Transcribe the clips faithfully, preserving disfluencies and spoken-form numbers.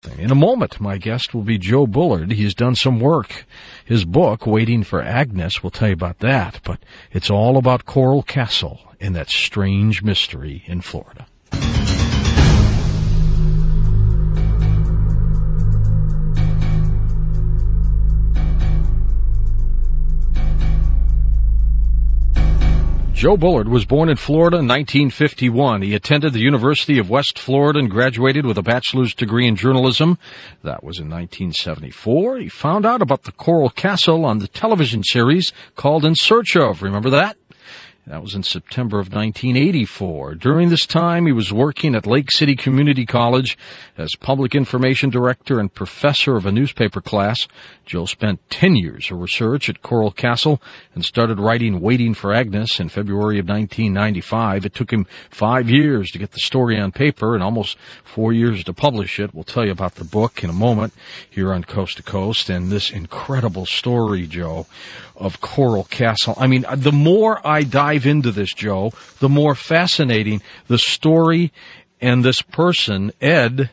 interesting. In a moment, my guest will be Joe Bullard. He's done some work. His book, Waiting for Agnes, will tell you about that. But it's all about Coral Castle and that strange mystery in Florida. Joe Bullard was born in Florida in nineteen fifty-one. He attended the University of West Florida and graduated with a bachelor's degree in journalism. That was in nineteen seventy-four. He found out about the Coral Castle on the television series called In Search Of. Remember that? That was in September of nineteen eighty-four. During this time, he was working at Lake City Community College as public information director and professor of a newspaper class. Joe spent ten years of research at Coral Castle and started writing Waiting for Agnes in February of nineteen ninety-five. It took him five years to get the story on paper and almost four years to publish it. We'll tell you about the book in a moment here on Coast to Coast and this incredible story, Joe, of Coral Castle. I mean, the more I dive into this, Joe, the more fascinating the story and this person, Ed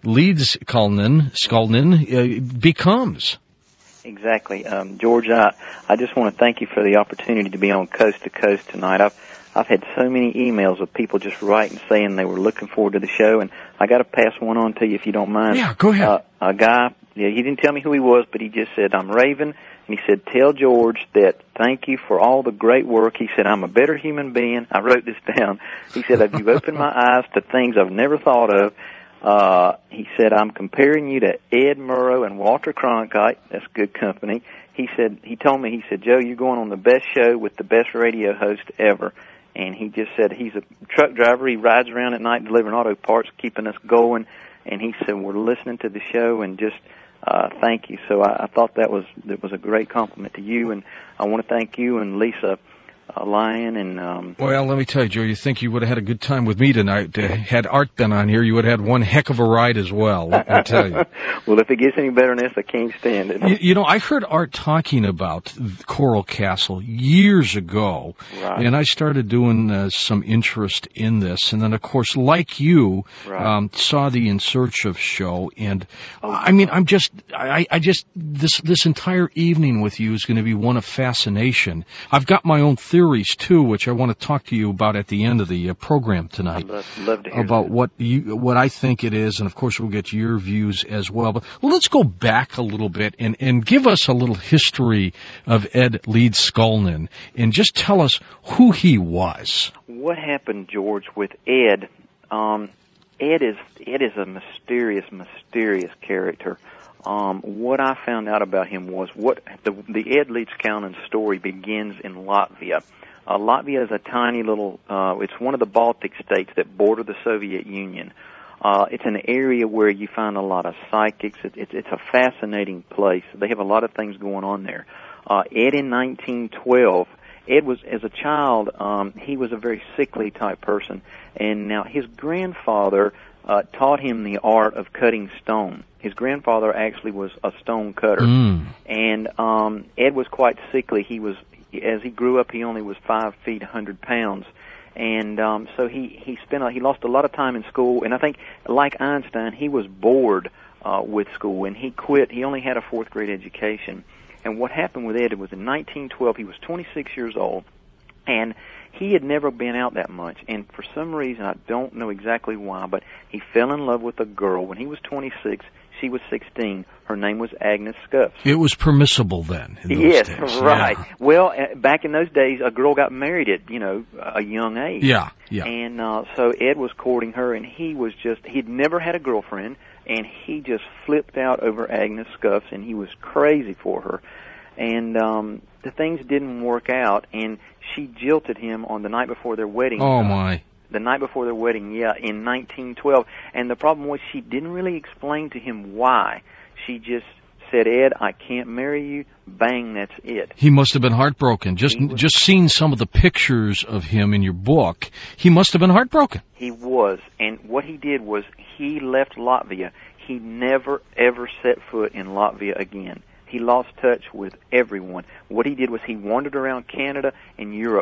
Leedskalnin, Skalnin, uh, becomes. Exactly. Um, George, I, I just want to thank you for the opportunity to be on Coast to Coast tonight. I've I've had so many emails of people just writing saying they were looking forward to the show, and I got to pass one on to you if you don't mind. Yeah, go ahead. Uh, a guy, yeah, he didn't tell me who he was, but he just said, I'm Raven, and he said, tell George that thank you for all the great work. He said, I'm a better human being. I wrote this down. He said, you've opened my eyes to things I've never thought of. Uh, he said, I'm comparing you to Ed Murrow and Walter Cronkite. That's good company. He said, he told me, he said, Joe, you're going on the best show with the best radio host ever. And he just said he's a truck driver. He rides around at night delivering auto parts, keeping us going. And he said, we're listening to the show and just, uh, thank you. So I, I thought that was, that was a great compliment to you. And I want to thank you and Lisa Uh, Lyon and um well, let me tell you, Joe, you think you would have had a good time with me tonight. Uh, had Art been on here, you would have had one heck of a ride as well, let me tell you. Well, if it gets any better than this, I can't stand it. You, you know, I heard Art talking about Coral Castle years ago, right. and I started doing uh, some interest in this. And then, of course, like you, right. um, saw the In Search Of show. And, oh, I mean, I'm just, I, I just, this, this entire evening with you is going to be one of fascination. I've got my own theory. Theories too, which I want to talk to you about at the end of the uh, program tonight. I'd love, love to hear about that. what you, what I think it is, and of course we'll get your views as well. But well, let's go back a little bit and and give us a little history of Ed Leedskalnin and just tell us who he was. What happened, George, with Ed? Um, Ed is Ed is a mysterious, mysterious character. Um, what I found out about him was what the, the Ed Leedskalnin story begins in Latvia. Uh, Latvia is a tiny little, uh, it's one of the Baltic states that border the Soviet Union. Uh, it's an area where you find a lot of psychics. It, it, it's a fascinating place. They have a lot of things going on there. Uh, Ed in nineteen twelve, Ed was, as a child, um, he was a very sickly type person. And now his grandfather uh, taught him the art of cutting stone. His grandfather actually was a stone cutter. Mm. And um, Ed was quite sickly. He was, as he grew up, he only was five feet, one hundred pounds. And um, so he, he spent, a, he lost a lot of time in school. And I think, like Einstein, he was bored uh, with school. And he quit. He only had a fourth grade education. And what happened with Ed was in nineteen twelve, he was twenty-six years old. And he had never been out that much. And for some reason, I don't know exactly why, but he fell in love with a girl. When he was twenty-six, she was sixteen. Her name was Agnes Scuffs. It was permissible then, in those yes, days. right. Yeah. Well, uh, back in those days, a girl got married at, you know, a young age. Yeah, yeah. And uh, so Ed was courting her, and he was just, he'd never had a girlfriend, and he just flipped out over Agnes Scuffs, and he was crazy for her. And um, the things didn't work out, and she jilted him on the night before their wedding. Oh, my. The night before their wedding, yeah, in nineteen twelve. And the problem was she didn't really explain to him why. She just said, Ed, I can't marry you. Bang, that's it. He must have been heartbroken. Just was, just seeing some of the pictures of him in your book, he must have been heartbroken. He was. And what he did was he left Latvia. He never, ever set foot in Latvia again. He lost touch with everyone. What he did was he wandered around Canada and Europe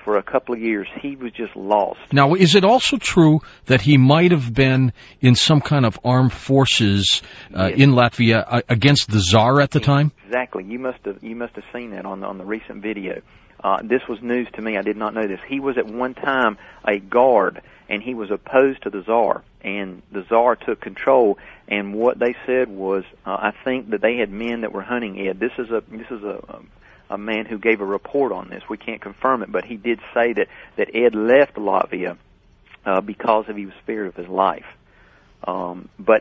for a couple of years. He was just lost. Now, is it also true that he might have been in some kind of armed forces uh, yes. in Latvia uh, against the Tsar at the time? Exactly. You must have you must have seen that on the, on the recent video. Uh, this was news to me. I did not know this. He was at one time a guard, and he was opposed to the Tsar, and the Tsar took control. And what they said was, uh, I think that they had men that were hunting Ed. This is a this is a, a a man who gave a report on this. We can't confirm it, but he did say that that Ed left Latvia uh, because of he was scared of his life. Um, but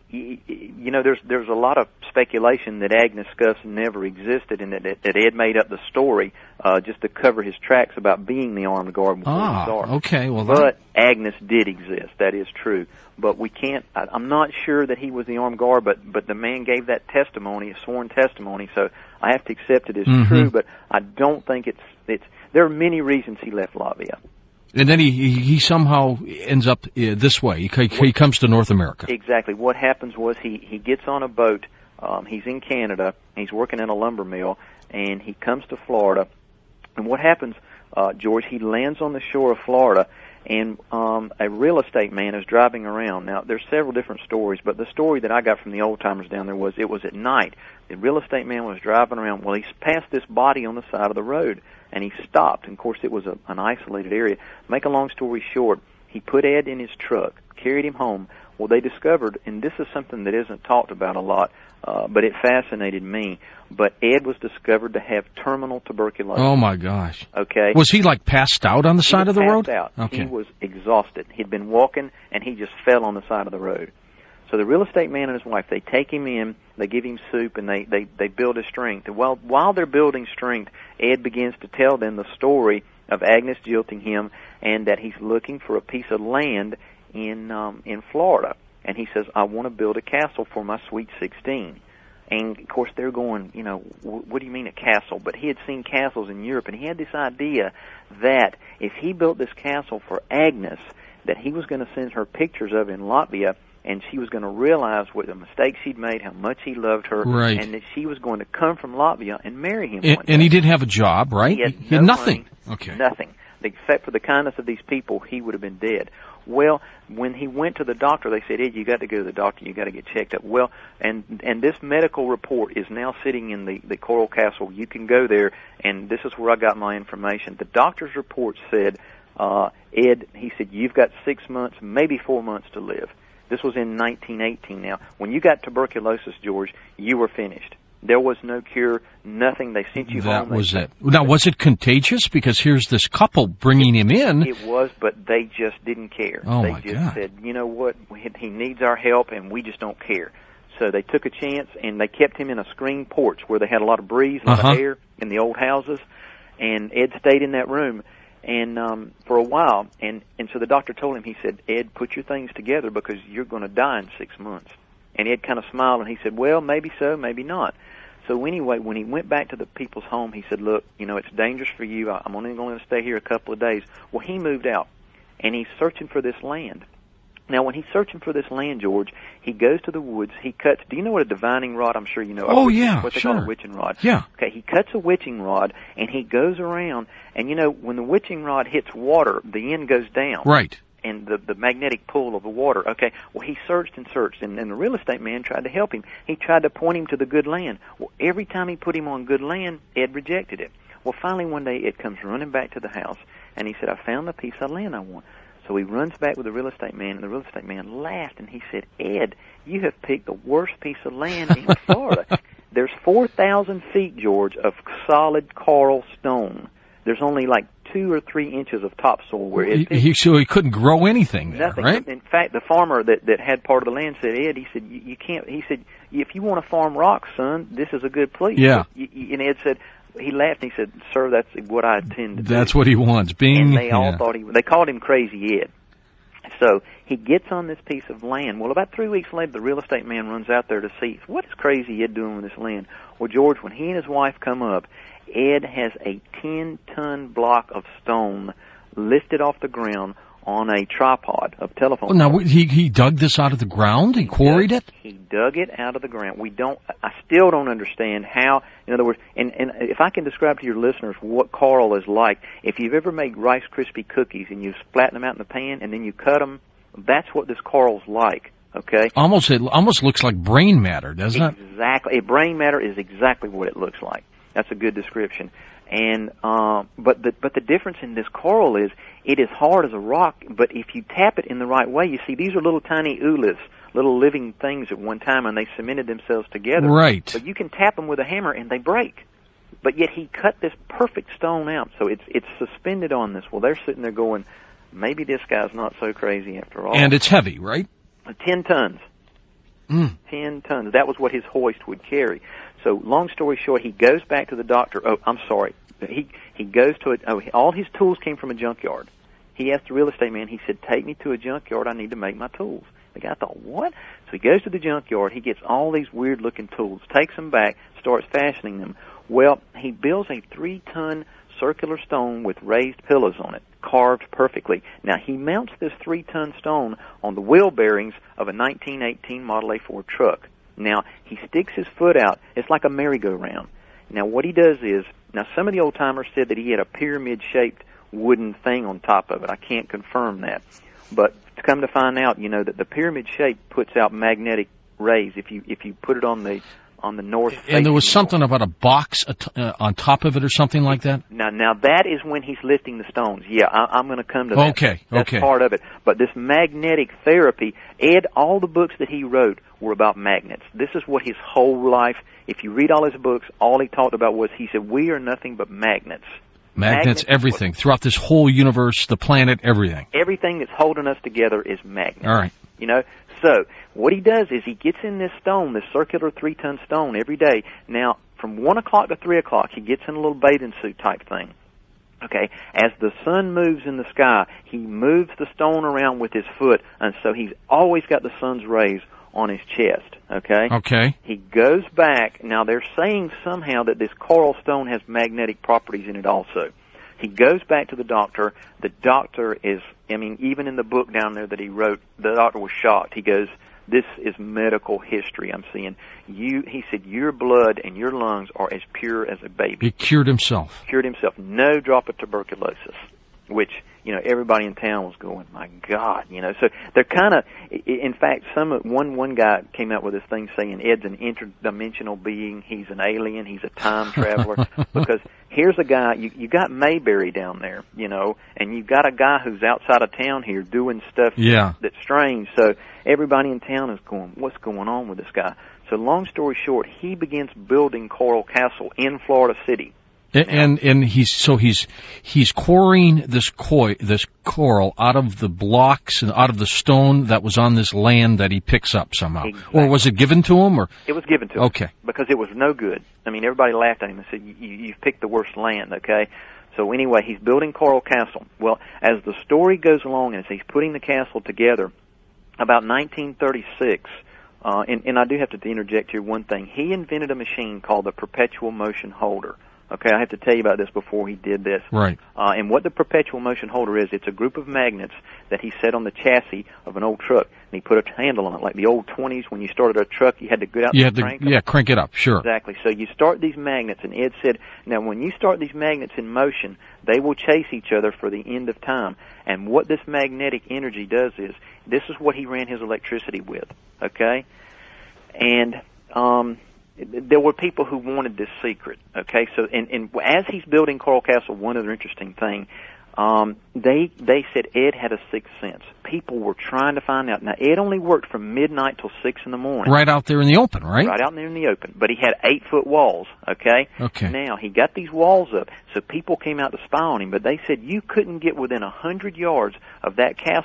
you know, there's there's a lot of speculation that Agnes Scuffs never existed, and that, that Ed made up the story uh, just to cover his tracks about being the armed guard before ah, the Tsar. okay. Well, but that... Agnes did exist. That is true. But we can't. I, I'm not sure that he was the armed guard, but but the man gave that testimony, a sworn testimony. So I have to accept it as mm-hmm. true. But I don't think it's it's. There are many reasons he left Latvia. And then he he somehow ends up uh, this way. He, he comes to North America. Exactly. What happens was he, he gets on a boat. Um, he's in Canada. He's working in a lumber mill, and he comes to Florida. And what happens, uh, George, he lands on the shore of Florida, and um, a real estate man is driving around. Now, there's several different stories, but the story that I got from the old-timers down there was it was at night. The real estate man was driving around. Well, he passed this body on the side of the road, and he stopped. And, of course, it was a, an isolated area. Make a long story short, he put Ed in his truck, carried him home. Well, they discovered, and this is something that isn't talked about a lot, uh, but it fascinated me, but Ed was discovered to have terminal tuberculosis. Oh, my gosh. Okay. Was he, like, passed out on the he side of the road? Out. Okay. He was exhausted. He'd been walking, and he just fell on the side of the road. So the real estate man and his wife, they take him in, they give him soup, and they, they, they build his strength. And while, while they're building strength, Ed begins to tell them the story of Agnes jilting him and that he's looking for a piece of land in um, in Florida. And he says, I want to build a castle for my sweet sixteen. And, of course, they're going, you know, what do you mean a castle? But he had seen castles in Europe, and he had this idea that if he built this castle for Agnes, that he was going to send her pictures of in Latvia, and she was going to realize what the mistakes she'd made, how much he loved her, right. and that she was going to come from Latvia and marry him and, one day. And he didn't have a job, right? He had, he no had nothing. Money, okay. Nothing. Except for the kindness of these people, he would have been dead. Well, when he went to the doctor, they said, Ed, you got to go to the doctor. You got to get checked up. Well, and and this medical report is now sitting in the, the Coral Castle. You can go there, and this is where I got my information. The doctor's report said, uh, Ed, he said, you've got six months, maybe four months to live. This was in nineteen eighteen now. When you got tuberculosis, George, you were finished. There was no cure, nothing. They sent you that home. That was it. Now, was it contagious? Because here's this couple bringing him in. It was, but they just didn't care. Oh, they my just God. said, you know what, he needs our help, and we just don't care. So they took a chance, and they kept him in a screened porch where they had a lot of breeze, a lot uh-huh. of air in the old houses, and Ed stayed in that room and um, for a while. And, and so the doctor told him, he said, Ed, put your things together because you're going to die in six months. And Ed kind of smiled, and he said, well, maybe so, maybe not. So anyway, when he went back to the people's home, he said, look, you know, it's dangerous for you. I'm only going to stay here a couple of days. Well, he moved out, and he's searching for this land. Now, when he's searching for this land, George, he goes to the woods. He cuts, do you know what a divining rod, I'm sure you know. Oh, witching, yeah, What they sure. call a witching rod. Yeah. Okay, he cuts a witching rod, and he goes around, and, you know, when the witching rod hits water, the end goes down. Right. And the, the magnetic pull of the water. Okay, well, he searched and searched, and, and the real estate man tried to help him. He tried to point him to the good land. Well, every time he put him on good land, Ed rejected it. Well, finally one day, Ed comes running back to the house, and he said, I found the piece of land I want. So he runs back with the real estate man, and the real estate man laughed, and he said, Ed, you have picked the worst piece of land in Florida. There's four thousand feet, George, of solid coral stone. There's only like two or three inches of topsoil where it he, he, so he couldn't grow anything there, nothing. right? In fact, the farmer that that had part of the land said, Ed, he said, you, you can't. He said, if you want to farm rocks, son, this is a good place. Yeah. You, you, and Ed said, he laughed and he said, sir, that's what I intend to do. That's what he wants. Being, and they all yeah. thought he. They called him Crazy Ed. So he gets on this piece of land. Well, about three weeks later, the real estate man runs out there to see what is Crazy Ed doing with this land. Well, George, when he and his wife come up, Ed has a ten-ton block of stone lifted off the ground on a tripod of telephone. Well, now, he he dug this out of the ground? He, he quarried dug, it? He dug it out of the ground. We don't, I still don't understand how, in other words, and, and if I can describe to your listeners what coral is like, if you've ever made Rice Krispie cookies and you flatten them out in the pan and then you cut them, that's what this coral's like, okay? Almost, it almost looks like brain matter, doesn't exactly. it? Exactly. Brain matter is exactly what it looks like. That's a good description. And uh, but the but the difference in this coral is it is hard as a rock, but if you tap it in the right way, you see these are little tiny ooliths, little living things at one time, and they cemented themselves together. Right. But you can tap them with a hammer and they break. But yet he cut this perfect stone out, so it's it's suspended on this. Well, they're sitting there going, maybe this guy's not so crazy after all. And it's heavy, right? Ten tons. Mm. Ten tons. That was what his hoist would carry. So, long story short, he goes back to the doctor. Oh, I'm sorry. He he goes to it. Oh, all his tools came from a junkyard. He asked the real estate man. He said, "Take me to a junkyard. I need to make my tools." The guy thought, "What?" So he goes to the junkyard. He gets all these weird-looking tools, takes them back, starts fashioning them. Well, he builds a three-ton circular stone with raised pillars on it, carved perfectly. Now, he mounts this three-ton stone on the wheel bearings of a nineteen eighteen Model A Ford truck. Now, he sticks his foot out. It's like a merry-go-round. Now, what he does is, now some of the old-timers said that he had a pyramid-shaped wooden thing on top of it. I can't confirm that. But to come to find out, you know, that the pyramid shape puts out magnetic rays if you if you put it on the on the north. And there was something about a box uh, on top of it or something like that? Now, now that is when he's lifting the stones. Yeah, I, I'm going to come to that. Okay, That's okay. part of it. But this magnetic therapy, Ed, all the books that he wrote were about magnets. This is what his whole life, if you read all his books, all he talked about was, he said, we are nothing but magnets. Magnets, magnets everything. What, throughout this whole universe, the planet, everything. Everything that's holding us together is magnets. All right. You know, so what he does is he gets in this stone, this circular three-ton stone every day. Now, from one o'clock to three o'clock, he gets in a little bathing suit type thing. Okay, as the sun moves in the sky, he moves the stone around with his foot, and so he's always got the sun's rays on his chest, okay? Okay. He goes back. Now, they're saying somehow that this coral stone has magnetic properties in it also. He goes back to the doctor. The doctor is, I mean, even in the book down there that he wrote, the doctor was shocked. He goes, this is medical history I'm seeing. You, he said, your blood and your lungs are as pure as a baby. He cured himself. Cured himself. No drop of tuberculosis, which, you know, everybody in town was going, my God, you know. So they're kind of, in fact, some one one guy came out with this thing saying Ed's an interdimensional being, he's an alien, he's a time traveler, because here's a guy, you you got Mayberry down there, you know, and you've got a guy who's outside of town here doing stuff yeah. that's strange. So everybody in town is going, what's going on with this guy? So long story short, he begins building Coral Castle in Florida City. And, and and he's so he's he's quarrying this koi this coral out of the blocks and out of the stone that was on this land that he picks up somehow. Exactly. Or was it given to him? Or it was given to him. Okay. Because it was no good. I mean, everybody laughed at him and said, you, you, "You've picked the worst land." Okay. So anyway, he's building Coral Castle. Well, as the story goes along, and as he's putting the castle together, about nineteen thirty-six. Uh, and, and I do have to interject here one thing. He invented a machine called the perpetual motion holder. Okay, I have to tell you about this before he did this. Right. Uh, and what the perpetual motion holder is, it's a group of magnets that he set on the chassis of an old truck, and he put a handle on it, like the old twenties when you started a truck, you had to get out you and had crank to, them. Yeah, crank it up, sure. Exactly. So you start these magnets, and Ed said, now when you start these magnets in motion, they will chase each other for the end of time. And what this magnetic energy does is, this is what he ran his electricity with, okay? And um, there were people who wanted this secret, okay? So, and, and as he's building Coral Castle, one other interesting thing, um, they they said Ed had a sixth sense. People were trying to find out. Now, Ed only worked from midnight till six in the morning. Right out there in the open, right? Right out there in the open. But he had eight-foot walls, okay? Okay. Now, he got these walls up, so people came out to spy on him, but they said you couldn't get within a hundred yards of that castle.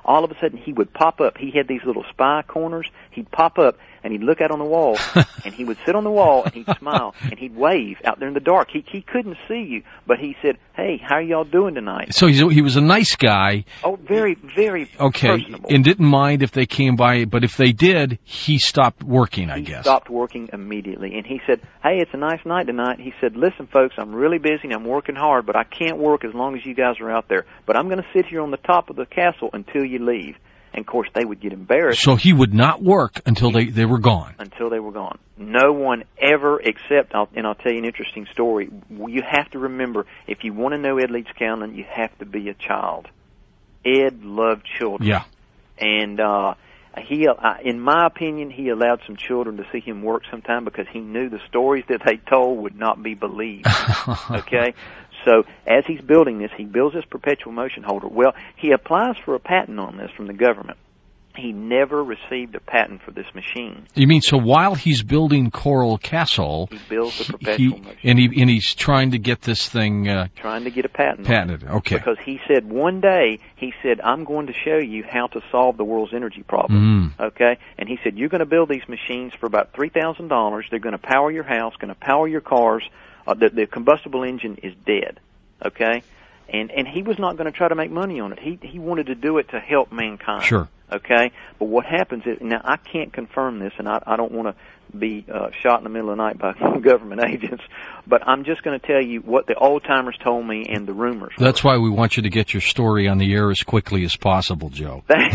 all of a sudden he would pop up. He had these little spy corners. He'd pop up, and he'd look out on the wall, and he would sit on the wall, and he'd smile, and he'd wave out there in the dark. He he couldn't see you, but he said, "Hey, how are y'all doing tonight?" So he's, he was a nice guy. Oh, very, very okay, personable. And didn't mind if they came by, but if they did, he stopped working, I he guess. He stopped working immediately, and he said, "Hey, it's a nice night tonight." He said, "Listen, folks, I'm really busy, and I'm working hard, but I can't work as long as you guys are out there. But I'm going to sit here on the top of the castle until you leave." And, of course, they would get embarrassed. So he would not work until they, they were gone. Until they were gone. No one ever, except, I'll, and I'll tell you an interesting story. You have to remember, if you want to know Ed Leeds Scanlon, you have to be a child. Ed loved children. Yeah. And uh, he, uh, in my opinion, he allowed some children to see him work sometime because he knew the stories that they told would not be believed. Okay? So as he's building this, he builds this perpetual motion holder. Well, he applies for a patent on this from the government. He never received a patent for this machine. You mean, so while he's building Coral Castle, he builds the perpetual he, motion. And, he, and he's trying to get this thing... Uh, trying to get a patent. Patented, okay. Because he said one day, he said, I'm going to show you how to solve the world's energy problem. Mm. Okay? And he said, you're going to build these machines for about three thousand dollars. They're going to power your house, going to power your cars. Uh, the, the combustible engine is dead. Okay? And and he was not going to try to make money on it. He he wanted to do it to help mankind. Sure. Okay? But what happens is, now I can't confirm this, and I, I don't want to be uh, shot in the middle of the night by government agents, but I'm just going to tell you what the old-timers told me and the rumors were. That's why we want you to get your story on the air as quickly as possible, Joe. Thank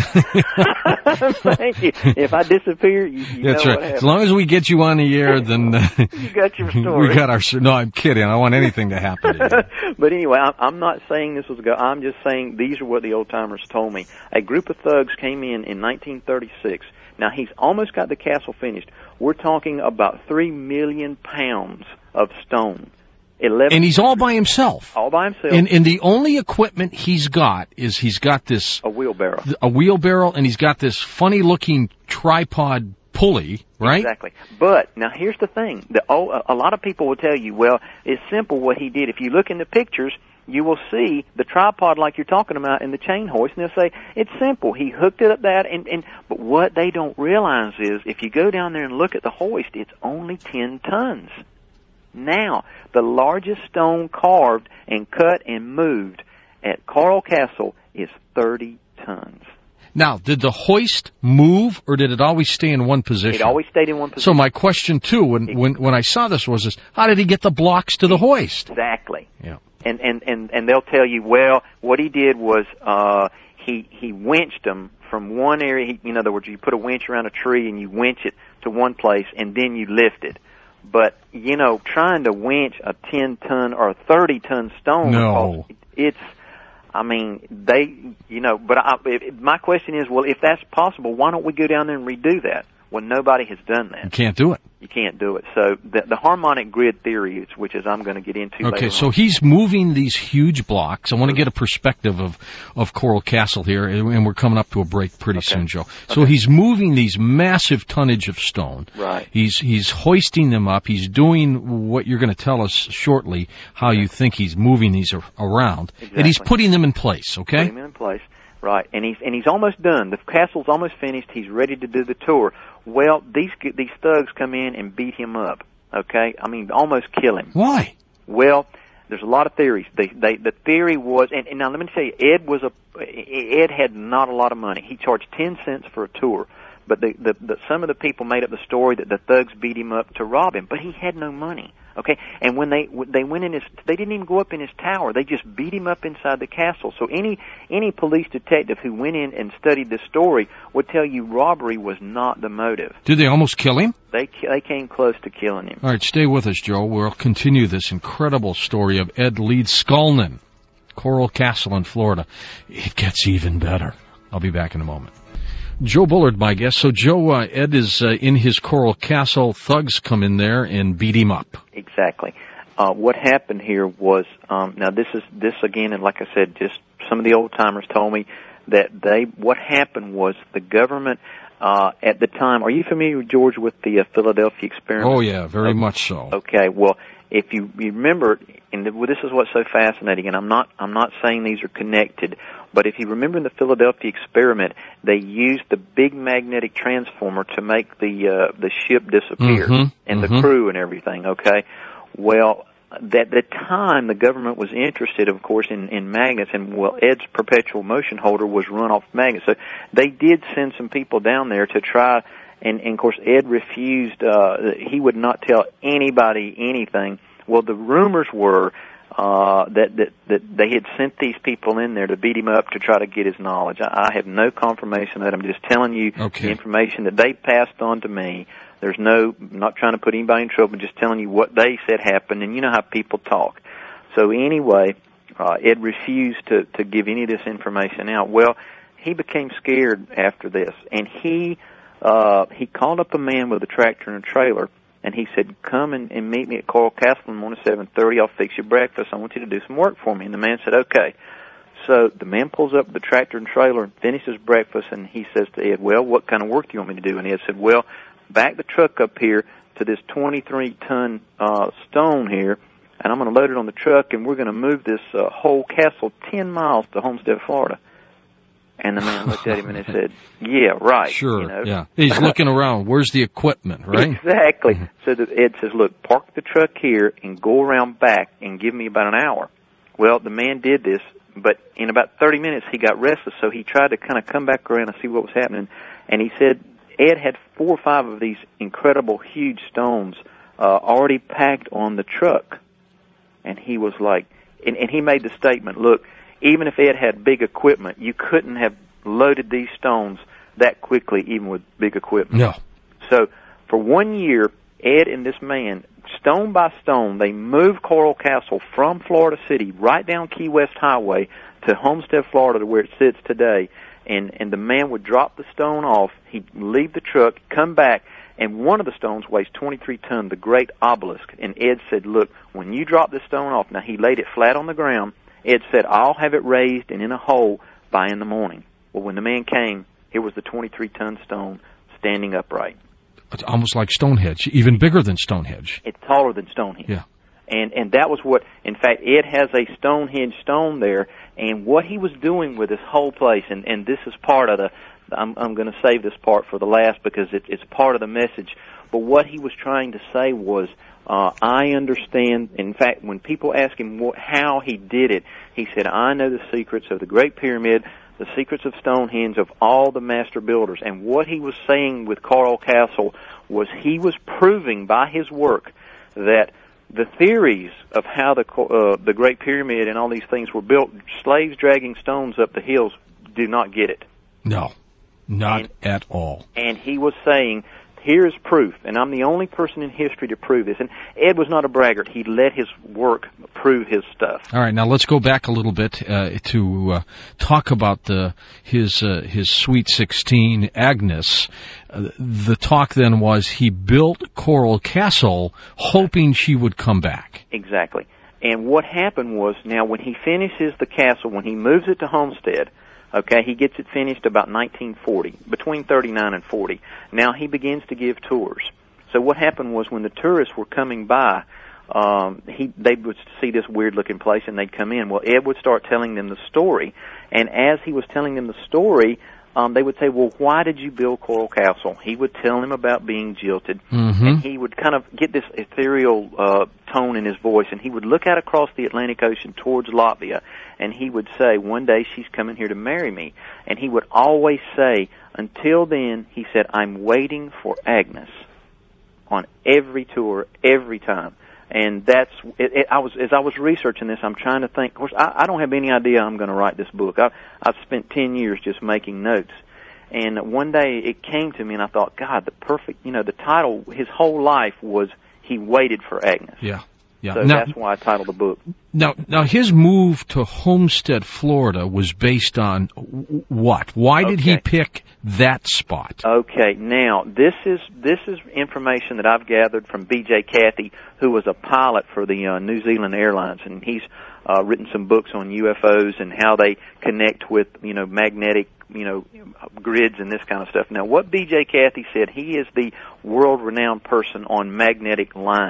you. If I disappear, you, you That's know right. what happens. As long as we get you on the air, then uh, you got your story. We got our. No, I'm kidding. I don't want anything to happen to you. But anyway, I'm, I'm not saying this was a go. I'm just saying these are what the old-timers told me. A group of thugs came in in nineteen thirty-six. Now, he's almost got the castle finished. We're talking about three million pounds of stone. eleven And he's all by himself. All by himself. And, and the only equipment he's got is he's got this... A wheelbarrow. A wheelbarrow, and he's got this funny-looking tripod pulley, right? Exactly. But, now here's the thing. The, oh, a lot of people will tell you, well, it's simple what he did. If you look in the pictures, you will see the tripod like you're talking about in the chain hoist, and they'll say, it's simple. He hooked it up that, and, and but what they don't realize is if you go down there and look at the hoist, it's only ten tons. Now, the largest stone carved and cut and moved at Coral Castle is thirty tons. Now, did the hoist move, or did it always stay in one position? It always stayed in one position. So my question, too, when, when, when I saw this was this, how did he get the blocks to the hoist? Exactly. Yeah. And, and, and, and they'll tell you, well, what he did was, uh, he, he winched them from one area. He, in other words, you put a winch around a tree and you winch it to one place and then you lift it. But, you know, trying to winch a ten ton or a thirty ton stone, no. it's, I mean, they, you know, but I, it, my question is, well, if that's possible, why don't we go down there and redo that? Well, nobody has done that. You can't do it. You can't do it. So the, the harmonic grid theory, which is I'm going to get into okay, later Okay, so on. he's moving these huge blocks. I want to get a perspective of, of Coral Castle here, and we're coming up to a break pretty okay. soon, Joe. So okay. he's moving these massive tonnage of stone. Right. He's he's hoisting them up. He's doing what you're going to tell us shortly, how you think he's moving these ar- around. Exactly. And he's putting them in place, okay? Putting them in place. Right, and he's and he's almost done. The castle's almost finished. He's ready to do the tour. Well, these these thugs come in and beat him up. Okay, I mean, almost kill him. Why? Well, there's a lot of theories. They, they, the theory was, and, and now let me tell you, Ed was a Ed had not a lot of money. He charged ten cents for a tour, but the, the, the some of the people made up the story that the thugs beat him up to rob him, but he had no money. Okay, and when they they went in his, they didn't even go up in his tower. They just beat him up inside the castle. So any any police detective who went in and studied this story would tell you robbery was not the motive. Did they almost kill him? They they came close to killing him. All right, stay with us, Joe. We'll continue this incredible story of Ed Leeds Scanlon, Coral Castle in Florida. It gets even better. I'll be back in a moment. Joe Bullard, my guest. So, Joe, uh, Ed is uh, in his Coral Castle. Thugs come in there and beat him up. Exactly. Uh, what happened here was, um, now this is, this again, and like I said, just some of the old timers told me that they, what happened was the government, uh, at the time, are you familiar, George, with the uh, Philadelphia experiment? Oh, yeah, very okay. much so. Okay, well, if you, you remember, and this is what's so fascinating, and I'm not I'm not saying these are connected, but if you remember in the Philadelphia experiment, they used the big magnetic transformer to make the uh, the ship disappear mm-hmm, and mm-hmm. the crew and everything. Okay, well. At the time, the government was interested, of course, in, in magnets, and, well, Ed's perpetual motion holder was run off magnets. So they did send some people down there to try, and, and of course, Ed refused. Uh, he would not tell anybody anything. Well, the rumors were uh, that, that, that they had sent these people in there to beat him up to try to get his knowledge. I, I have no confirmation of that. I'm just telling you okay. the information that they passed on to me. There's no, I'm not trying to put anybody in trouble, just telling you what they said happened, and you know how people talk. So anyway, uh, Ed refused to, to give any of this information out. Well, he became scared after this, and he, uh, he called up a man with a tractor and a trailer, and he said, come and, and meet me at Coral Castle in the morning at seven thirty. I'll fix your breakfast. I want you to do some work for me. And the man said, okay. So the man pulls up the tractor and trailer and finishes breakfast, and he says to Ed, well, what kind of work do you want me to do? And Ed said, well, back the truck up here to this twenty-three ton uh, stone here, and I'm going to load it on the truck, and we're going to move this uh, whole castle ten miles to Homestead, Florida. And the man looked at him and he said, yeah, right. Sure, you know? yeah. He's looking around. Where's the equipment, right? Exactly. Mm-hmm. So that Ed says, look, park the truck here and go around back and give me about an hour. Well, the man did this, but in about thirty minutes he got restless, so he tried to kind of come back around and see what was happening. And he said, Ed had four or five of these incredible, huge stones uh, already packed on the truck. And he was like, and, and he made the statement, look, even if Ed had big equipment, you couldn't have loaded these stones that quickly, even with big equipment. No. So for one year, Ed and this man, stone by stone, they moved Coral Castle from Florida City right down Key West Highway to Homestead, Florida, to where it sits today. And, and the man would drop the stone off, he'd leave the truck, come back, and one of the stones weighs twenty-three tons, the Great Obelisk. And Ed said, look, when you drop this stone off, now he laid it flat on the ground, Ed said, I'll have it raised and in a hole by in the morning. Well, when the man came, here was the twenty-three ton stone standing upright. It's almost like Stonehenge, even bigger than Stonehenge. It's taller than Stonehenge. Yeah. And and that was what, in fact, Ed has a Stonehenge stone there, and what he was doing with this whole place, and, and this is part of the, I'm, I'm going to save this part for the last because it, it's part of the message, but what he was trying to say was, uh, I understand, in fact, when people ask him what, how he did it, he said, I know the secrets of the Great Pyramid, the secrets of Stonehenge, of all the master builders. And what he was saying with Coral Castle was he was proving by his work that the theories of how the uh, the Great Pyramid and all these things were built, slaves dragging stones up the hills, do not get it. No, not and, at all. And he was saying, here's proof, and I'm the only person in history to prove this. And Ed was not a braggart. He let his work prove his stuff. All right, now let's go back a little bit uh, to uh, talk about the his uh, his Sweet sixteen, Agnes. Uh, the talk then was he built Coral Castle hoping she would come back. Exactly. And what happened was, now when he finishes the castle, when he moves it to Homestead, okay, he gets it finished about nineteen forty, between thirty-nine and forty. Now he begins to give tours. So what happened was when the tourists were coming by, um, he they would see this weird-looking place and they'd come in. Well, Ed would start telling them the story, and as he was telling them the story, um, they would say, well, why did you build Coral Castle? He would tell them about being jilted, mm-hmm. and he would kind of get this ethereal uh, tone in his voice, and he would look out across the Atlantic Ocean towards Latvia, and he would say, one day she's coming here to marry me. And he would always say, until then, he said, I'm waiting for Agnes on every tour, every time. And that's, it, it, I was, as I was researching this, I'm trying to think, of course, I, I don't have any idea I'm going to write this book. I, I've spent ten years just making notes. And one day it came to me and I thought, God, the perfect, you know, the title, his whole life was He Waited for Agnes. Yeah. Yeah. So now, that's why I titled the book. Now, now his move to Homestead, Florida was based on what? Why did okay. he pick that spot? Okay, now this is this is information that I've gathered from B J Cathy, who was a pilot for the uh, New Zealand Airlines, and he's uh, written some books on U F Os and how they connect with, you know, magnetic, you know, grids and this kind of stuff. Now, what B J Cathy said, he is the world-renowned person on magnetic lines.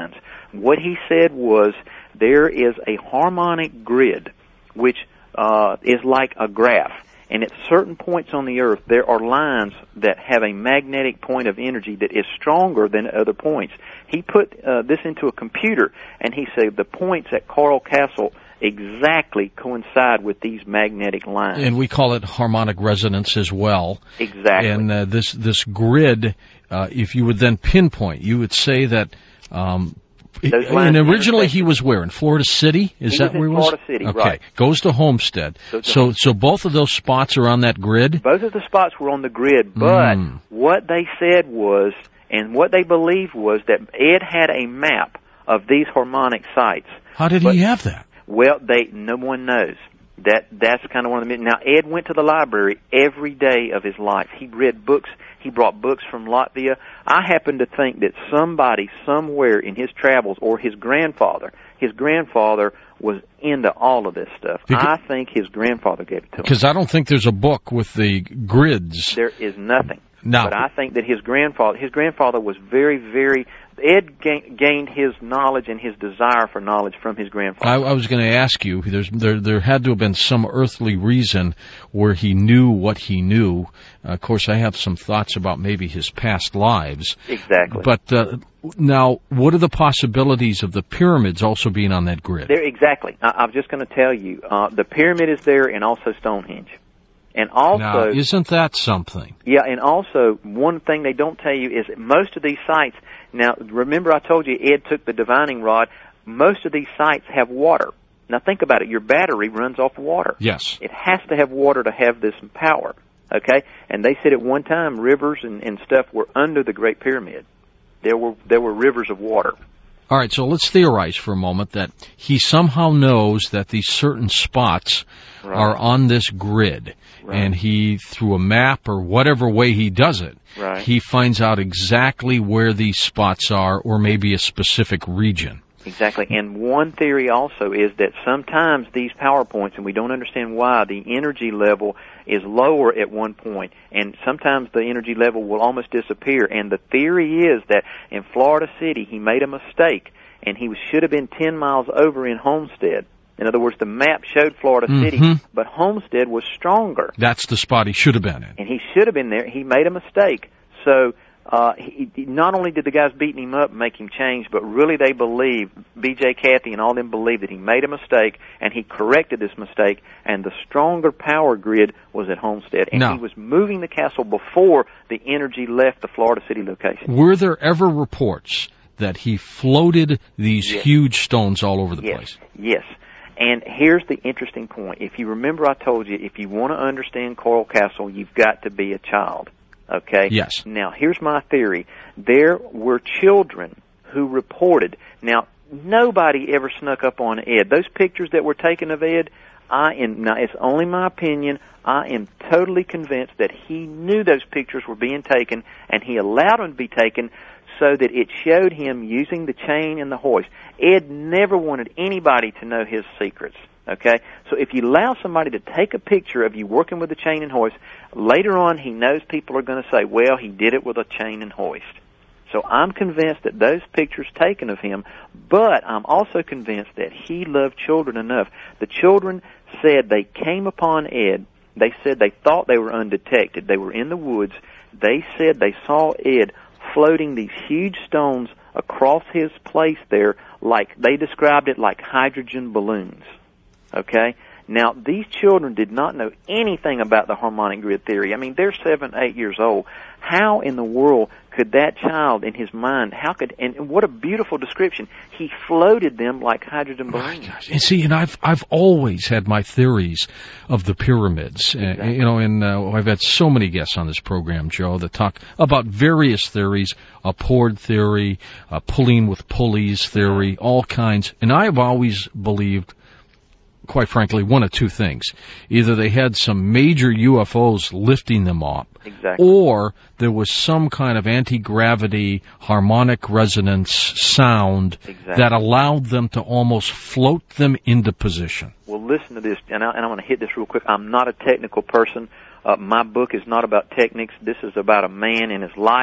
What he said was there is a harmonic grid, which uh, is like a graph. And at certain points on the Earth, there are lines that have a magnetic point of energy that is stronger than other points. He put uh, this into a computer, and he said the points at Coral Castle exactly coincide with these magnetic lines. And we call it harmonic resonance as well. Exactly. And uh, this this grid, uh, if you would then pinpoint, you would say that... Um, and originally he was where? In Florida City? Is he that was where he was? was? Florida City, okay. right. Goes to Homestead. So, so so both of those spots are on that grid? Both of the spots were on the grid, but mm. what they said was, and what they believed was that Ed had a map of these harmonic sites. How did but, he have that? Well, they no one knows. That that's kind of one of the... Now, Ed went to the library every day of his life. He read books. He brought books from Latvia. I happen to think that somebody somewhere in his travels, or his grandfather, his grandfather was into all of this stuff. Because, I think his grandfather gave it to him. Because I don't think there's a book with the grids. There is nothing. No. But I think that his grandfather, his grandfather was very, very... Ed gain, gained his knowledge and his desire for knowledge from his grandfather. I, I was going to ask you, there's, there there had to have been some earthly reason where he knew what he knew. Uh, of course, I have some thoughts about maybe his past lives. Exactly. But uh, now, what are the possibilities of the pyramids also being on that grid? There, exactly. I, I'm just going to tell you, uh, the pyramid is there, and also Stonehenge. And also, now, isn't that something? Yeah, and also, one thing they don't tell you is most of these sites, now, remember I told you Ed took the divining rod, most of these sites have water. Now, think about it. Your battery runs off water. Yes. It has to have water to have this power, okay? And they said at one time rivers and, and stuff were under the Great Pyramid. There were there were rivers of water. All right, so let's theorize for a moment that he somehow knows that these certain spots right. are on this grid, right. and he, through a map or whatever way he does it, right. he finds out exactly where these spots are, or maybe a specific region. Exactly, and one theory also is that sometimes these power points, and we don't understand why, the energy level is lower at one point, and sometimes the energy level will almost disappear. And the theory is that in Florida City, he made a mistake, and he should have been ten miles over in Homestead. In other words, the map showed Florida mm-hmm. City, but Homestead was stronger. That's the spot he should have been in. And he should have been there. He made a mistake. So uh, he, not only did the guys beating him up make him change, but really they believe, B J Cathy and all them believe that he made a mistake, and he corrected this mistake, and the stronger power grid was at Homestead. And no. he was moving the castle before the energy left the Florida City location. Were there ever reports that he floated these yes. huge stones all over the yes. place? Yes. And here's the interesting point. If you remember, I told you, if you want to understand Coral Castle, you've got to be a child. Okay? Yes. Now, here's my theory. There were children who reported. Now, nobody ever snuck up on Ed. Those pictures that were taken of Ed, I am, now it's only my opinion, I am totally convinced that he knew those pictures were being taken, and he allowed them to be taken so that it showed him using the chain and the hoist. Ed never wanted anybody to know his secrets. Okay? So if you allow somebody to take a picture of you working with the chain and hoist, later on he knows people are going to say, well, he did it with a chain and hoist. So I'm convinced that those pictures taken of him, but I'm also convinced that he loved children enough. The children said they came upon Ed. They said they thought they were undetected. They were in the woods. They said they saw Ed floating these huge stones across his place there, like they described it like hydrogen balloons. Okay? Now, these children did not know anything about the harmonic grid theory. I mean, they're seven, eight years old. How in the world could that child in his mind, how could, and what a beautiful description, he floated them like hydrogen balloons. Oh, and see, and I've, I've always had my theories of the pyramids. Exactly. Uh, you know, and uh, I've had so many guests on this program, Joe, that talk about various theories, a poured theory, a pulling with pulleys theory, all kinds. And I've always believed, quite frankly, one of two things. Either they had some major U F Os lifting them up, exactly. or there was some kind of anti-gravity harmonic resonance sound exactly. that allowed them to almost float them into position. Well, listen to this, and I, and I want to hit this real quick. I'm not a technical person. Uh, my book is not about techniques. This is about a man in his life.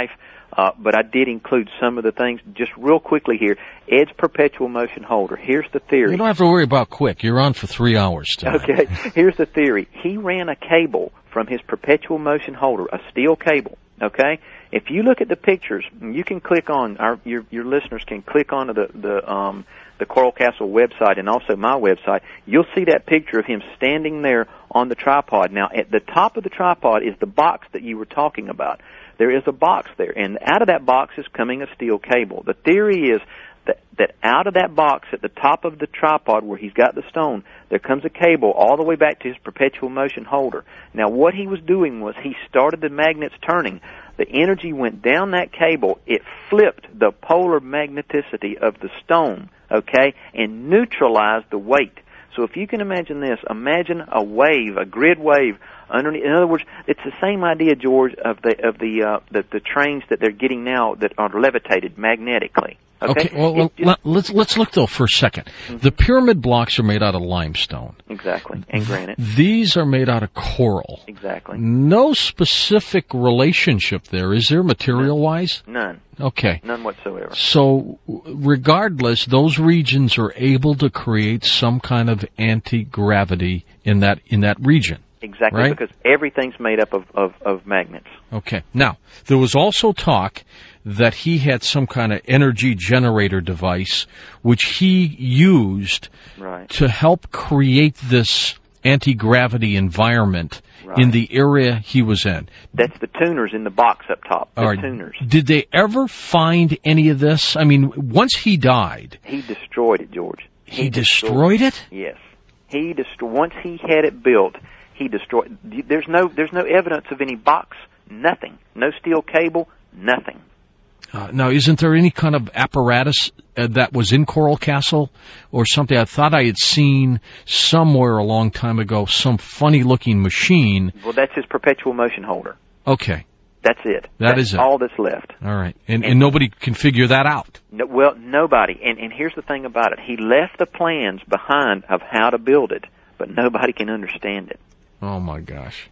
Uh, but I did include some of the things just real quickly here. Ed's perpetual motion holder. Here's the theory. You don't have to worry about quick. You're on for three hours tonight. Okay. Here's the theory. He ran a cable from his perpetual motion holder, a steel cable. Okay. If you look at the pictures, you can click on our your your listeners can click onto the the um the Coral Castle website and also my website. You'll see that picture of him standing there on the tripod. Now, at the top of the tripod is the box that you were talking about. There is a box there, and out of that box is coming a steel cable. The theory is that, that out of that box at the top of the tripod where he's got the stone, there comes a cable all the way back to his perpetual motion holder. Now, what he was doing was he started the magnets turning. The energy went down that cable. It flipped the polar magneticity of the stone, okay, and neutralized the weight. So if you can imagine this, imagine a wave, a grid wave underneath. In other words, it's the same idea, George, of the of the uh, the, the trains that they're getting now that are levitated magnetically. Okay, okay well, well just, let's let's look though for a second. Mm-hmm. The pyramid blocks are made out of limestone. Exactly, and granite. These are made out of coral. Exactly. No specific relationship there, is there, material-wise? None. Okay. None whatsoever. So, regardless, those regions are able to create some kind of anti-gravity in that in that region. Exactly, right? Because everything's made up of, of, of magnets. Okay. Now, there was also talk that he had some kind of energy generator device which he used right. to help create this anti-gravity environment right. in the area he was in. That's the tuners in the box up top, the right. tuners. Did they ever find any of this? I mean, once he died... He destroyed it, George. He, he destroyed, destroyed it? Yes. He destroyed. Once he had it built, he destroyed. There's no, there's no evidence of any box, nothing. No steel cable, nothing. Uh, now, isn't there any kind of apparatus uh, that was in Coral Castle or something? I thought I had seen somewhere a long time ago some funny-looking machine. Well, that's his perpetual motion holder. Okay. That's it. That that's is it. all that's left. All right. And, and, and nobody can figure that out. No, well, nobody. And, and here's the thing about it. He left the plans behind of how to build it, but nobody can understand it. Oh, my gosh.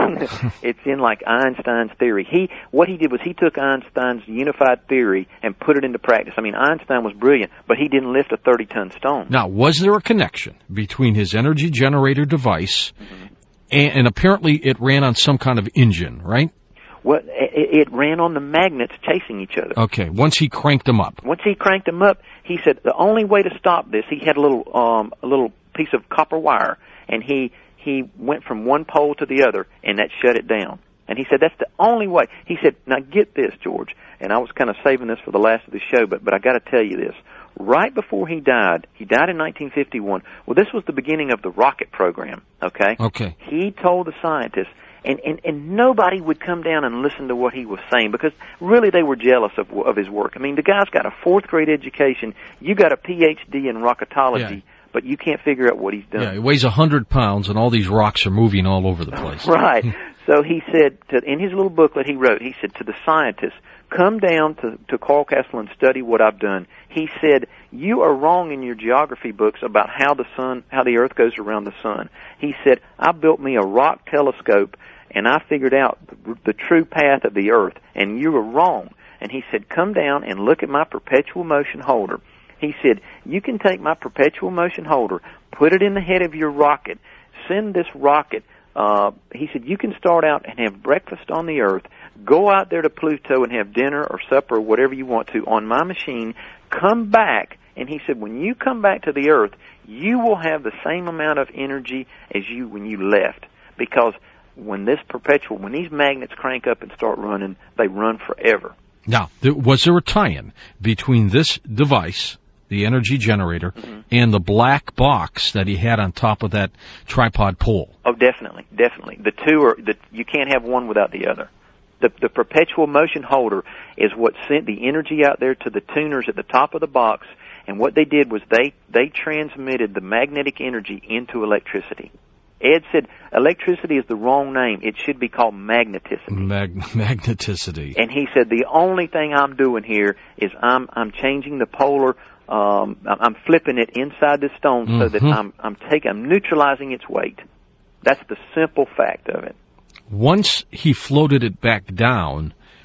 It's in like Einstein's theory. He what he did was he took Einstein's unified theory and put it into practice. I mean, Einstein was brilliant, but he didn't lift a thirty-ton stone. Now, was there a connection between his energy generator device mm-hmm. and, and apparently it ran on some kind of engine, right? Well, it, it ran on the magnets chasing each other. Okay, once he cranked them up. Once he cranked them up, he said the only way to stop this, he had a little um, a little piece of copper wire, and he he went from one pole to the other, and that shut it down. And he said that's the only way. He said, now get this, George, and I was kind of saving this for the last of the show, but but I got to tell you this. Right before he died, he died in nineteen fifty-one. Well, this was the beginning of the rocket program, okay? Okay. He told the scientists, and, and, and nobody would come down and listen to what he was saying because really they were jealous of of his work. I mean, the guy's got a fourth grade education. You got a P H D in rocketology. Yeah. But you can't figure out what he's done. Yeah, he weighs a hundred pounds, and all these rocks are moving all over the place. Right. So he said, to, in his little booklet he wrote, he said to the scientists, come down to, to Coral Castle and study what I've done. He said, you are wrong in your geography books about how the sun, how the Earth goes around the sun. He said, I built me a rock telescope, and I figured out the, the true path of the Earth, and you were wrong. And he said, come down and look at my perpetual motion holder. He said, you can take my perpetual motion holder, put it in the head of your rocket, send this rocket. Uh, he said, you can start out and have breakfast on the Earth, go out there to Pluto and have dinner or supper or whatever you want to on my machine, come back, and he said, when you come back to the Earth, you will have the same amount of energy as you when you left. Because when this perpetual, when these magnets crank up and start running, they run forever. Now, was there a tie-in between this device, the energy generator, mm-hmm. and the black box that he had on top of that tripod pole? Oh, definitely, definitely. The two are, the, you can't have one without the other. The, the perpetual motion holder is what sent the energy out there to the tuners at the top of the box, and what they did was they, they transmitted the magnetic energy into electricity. Ed said electricity is the wrong name. It should be called magneticity. Mag- magneticity. And he said the only thing I'm doing here is I'm I'm changing the polar. Um, I'm flipping it inside the stone mm-hmm. so that I'm I'm taking I'm neutralizing its weight. That's the simple fact of it. Once he floated it back down,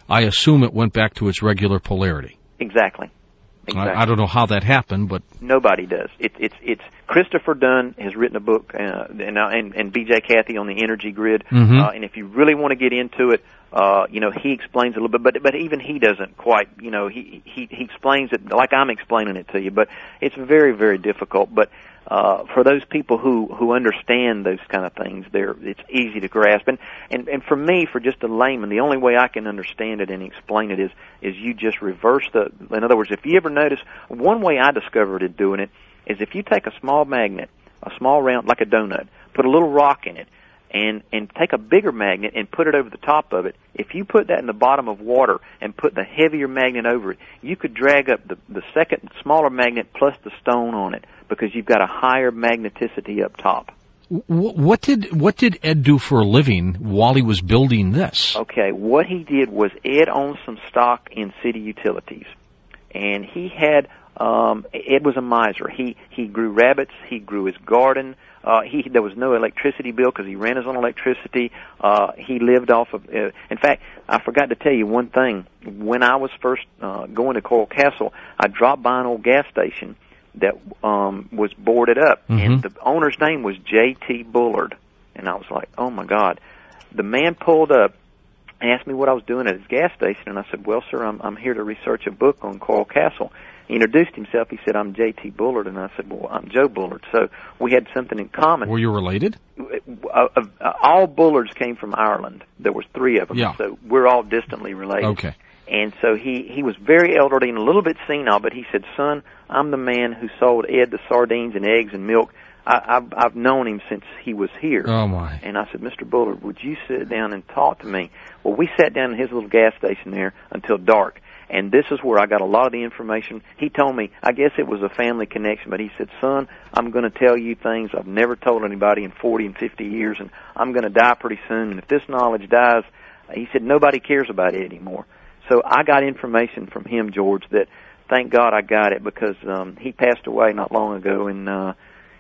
I assume it went back to its regular polarity. Exactly. Exactly. I, I don't know how that happened, but nobody does. It, it's it's Christopher Dunn has written a book, uh, and, and and B J Cathy on the energy grid. Mm-hmm. Uh, and if you really want to get into it, uh, you know, he explains a little bit, but but even he doesn't quite. You know, he he he explains it like I'm explaining it to you, but it's very very difficult. But uh, for those people who who understand those kind of things, they're it's easy to grasp. And and and for me, for just a layman, the only way I can understand it and explain it is is you just reverse the. In other words, if you ever notice, one way I discovered it doing it is if you take a small magnet, a small round like a donut, put a little rock in it, and and take a bigger magnet and put it over the top of it. If you put that in the bottom of water and put the heavier magnet over it, you could drag up the the second smaller magnet plus the stone on it because you've got a higher magneticity up top. What did what did Ed do for a living while he was building this? Okay, what he did was Ed owned some stock in City Utilities, and he had um, Ed was a miser. He he grew rabbits. He grew his garden. Uh, he there was no electricity bill because he ran his own electricity. Uh, he lived off of. Uh, in fact, I forgot to tell you one thing. When I was first uh, going to Coral Castle, I dropped by an old gas station that um, was boarded up, mm-hmm. and the owner's name was J T Bullard. And I was like, oh, my God. The man pulled up, asked me what I was doing at his gas station, and I said, well, sir, I'm, I'm here to research a book on Coral Castle. He introduced himself. He said, I'm J T Bullard, and I said, well, I'm Joe Bullard. So we had something in common. Were you related? Uh, uh, uh, all Bullards came from Ireland. There was three of them, yeah. So we're all distantly related. Okay. And so he, he was very elderly and a little bit senile, but he said, son, I'm the man who sold Ed the sardines and eggs and milk. I, I've, I've known him since he was here. Oh, my. And I said, Mister Bullard, would you sit down and talk to me? Well, we sat down in his little gas station there until dark. And this is where I got a lot of the information. He told me, I guess it was a family connection, but he said, son, I'm going to tell you things I've never told anybody in forty and fifty years, and I'm going to die pretty soon. And if this knowledge dies, he said, nobody cares about it anymore. So I got information from him, George, that thank God I got it because um, he passed away not long ago, and uh,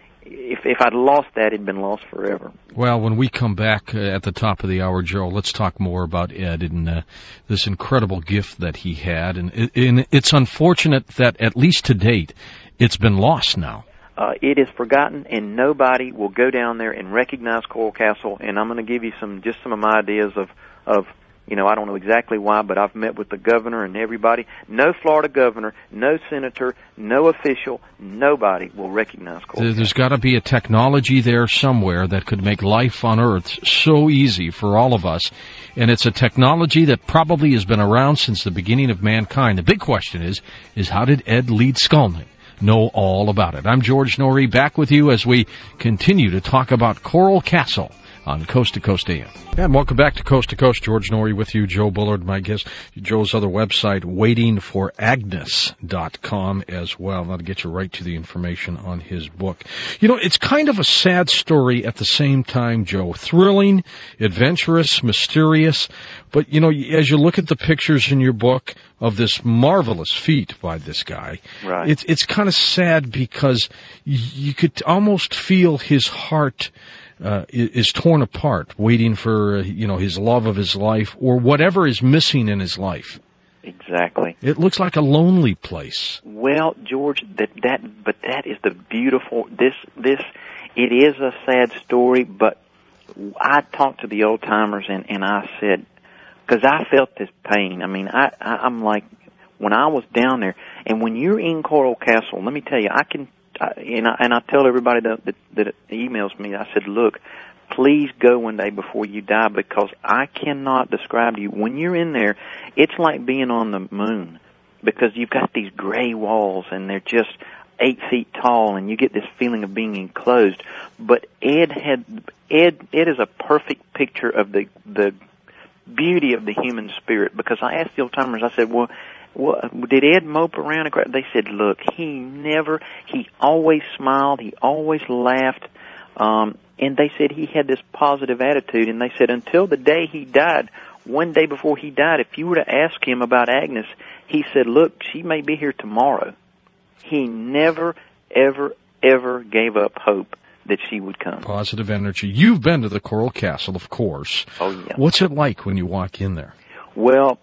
if if I'd lost that, it'd been lost forever. Well, when we come back uh, at the top of the hour, Joe, let's talk more about Ed and uh, this incredible gift that he had. And, it, and it's unfortunate that, at least to date, it's been lost now. Uh, it is forgotten, and nobody will go down there and recognize Coral Castle. And I'm going to give you some just some of my ideas of of. You know, I don't know exactly why, but I've met with the governor and everybody. No Florida governor, no senator, no official, nobody will recognize Coral Castle. There's got to be a technology there somewhere that could make life on Earth so easy for all of us. And it's a technology that probably has been around since the beginning of mankind. The big question is, is how did Ed Leedskalning know all about it? I'm George Noory, back with you as we continue to talk about Coral Castle on Coast to Coast A M. And welcome back to Coast to Coast. George Noory with you, Joe Bullard, my guest. Joe's other website, waiting for agnes dot com as well. That'll get you right to the information on his book. You know, it's kind of a sad story at the same time, Joe. Thrilling, adventurous, mysterious. But, you know, as you look at the pictures in your book of this marvelous feat by this guy, right. it's, it's kind of sad because you could almost feel his heart Uh, is torn apart, waiting for, uh, you know, his love of his life or whatever is missing in his life. Exactly. It looks like a lonely place. Well, George, that that but that is the beautiful. This this it is a sad story, but I talked to the old timers and and I said, because I felt this pain. I mean, I, I I'm like when I was down there, and when you're in Coral Castle, let me tell you, I can. I, and, I, and I tell everybody that, that, that emails me, I said, look, please go one day before you die because I cannot describe to you. When you're in there, it's like being on the moon because you've got these gray walls and they're just eight feet tall and you get this feeling of being enclosed. But Ed had, Ed, Ed is a perfect picture of the, the beauty of the human spirit because I asked the old timers, I said, well, Well, did Ed mope around? They said, look, he never, he always smiled, he always laughed, um, and they said he had this positive attitude, and they said until the day he died, one day before he died, if you were to ask him about Agnes, he said, look, she may be here tomorrow. He never, ever, ever gave up hope that she would come. Positive energy. You've been to the Coral Castle, of course. Oh, yeah. What's it like when you walk in there? Well,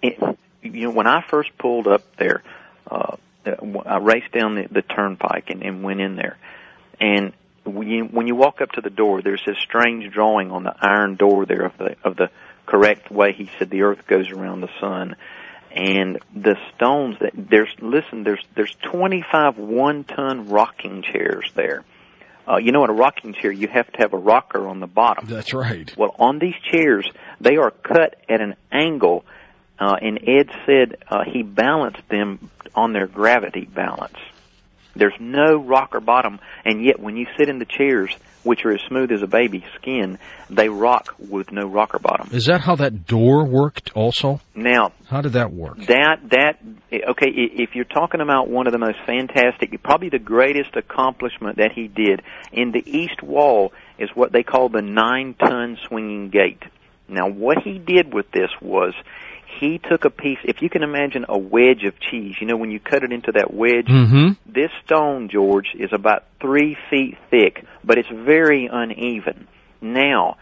it, you know, when I first pulled up there, uh, I raced down the, the turnpike and, and went in there. And when you, when you walk up to the door, there's this strange drawing on the iron door there of the of the correct way. He said the Earth goes around the sun, and the stones that there's listen there's there's twenty-five one-ton rocking chairs there. Uh, you know, in a rocking chair, you have to have a rocker on the bottom. That's right. Well, on these chairs, they are cut at an angle, uh, and Ed said uh, he balanced them on their gravity balance. There's no rocker bottom, and yet when you sit in the chairs, which are as smooth as a baby's skin, they rock with no rocker bottom. Is that how that door worked also? Now, how did that work? That, that, okay, if you're talking about one of the most fantastic, probably the greatest accomplishment that he did, in the east wall is what they call the nine-ton swinging gate. Now, what he did with this was, he took a piece, if you can imagine a wedge of cheese, you know, when you cut it into that wedge, mm-hmm. this stone, George, is about three feet thick, but it's very uneven. Now,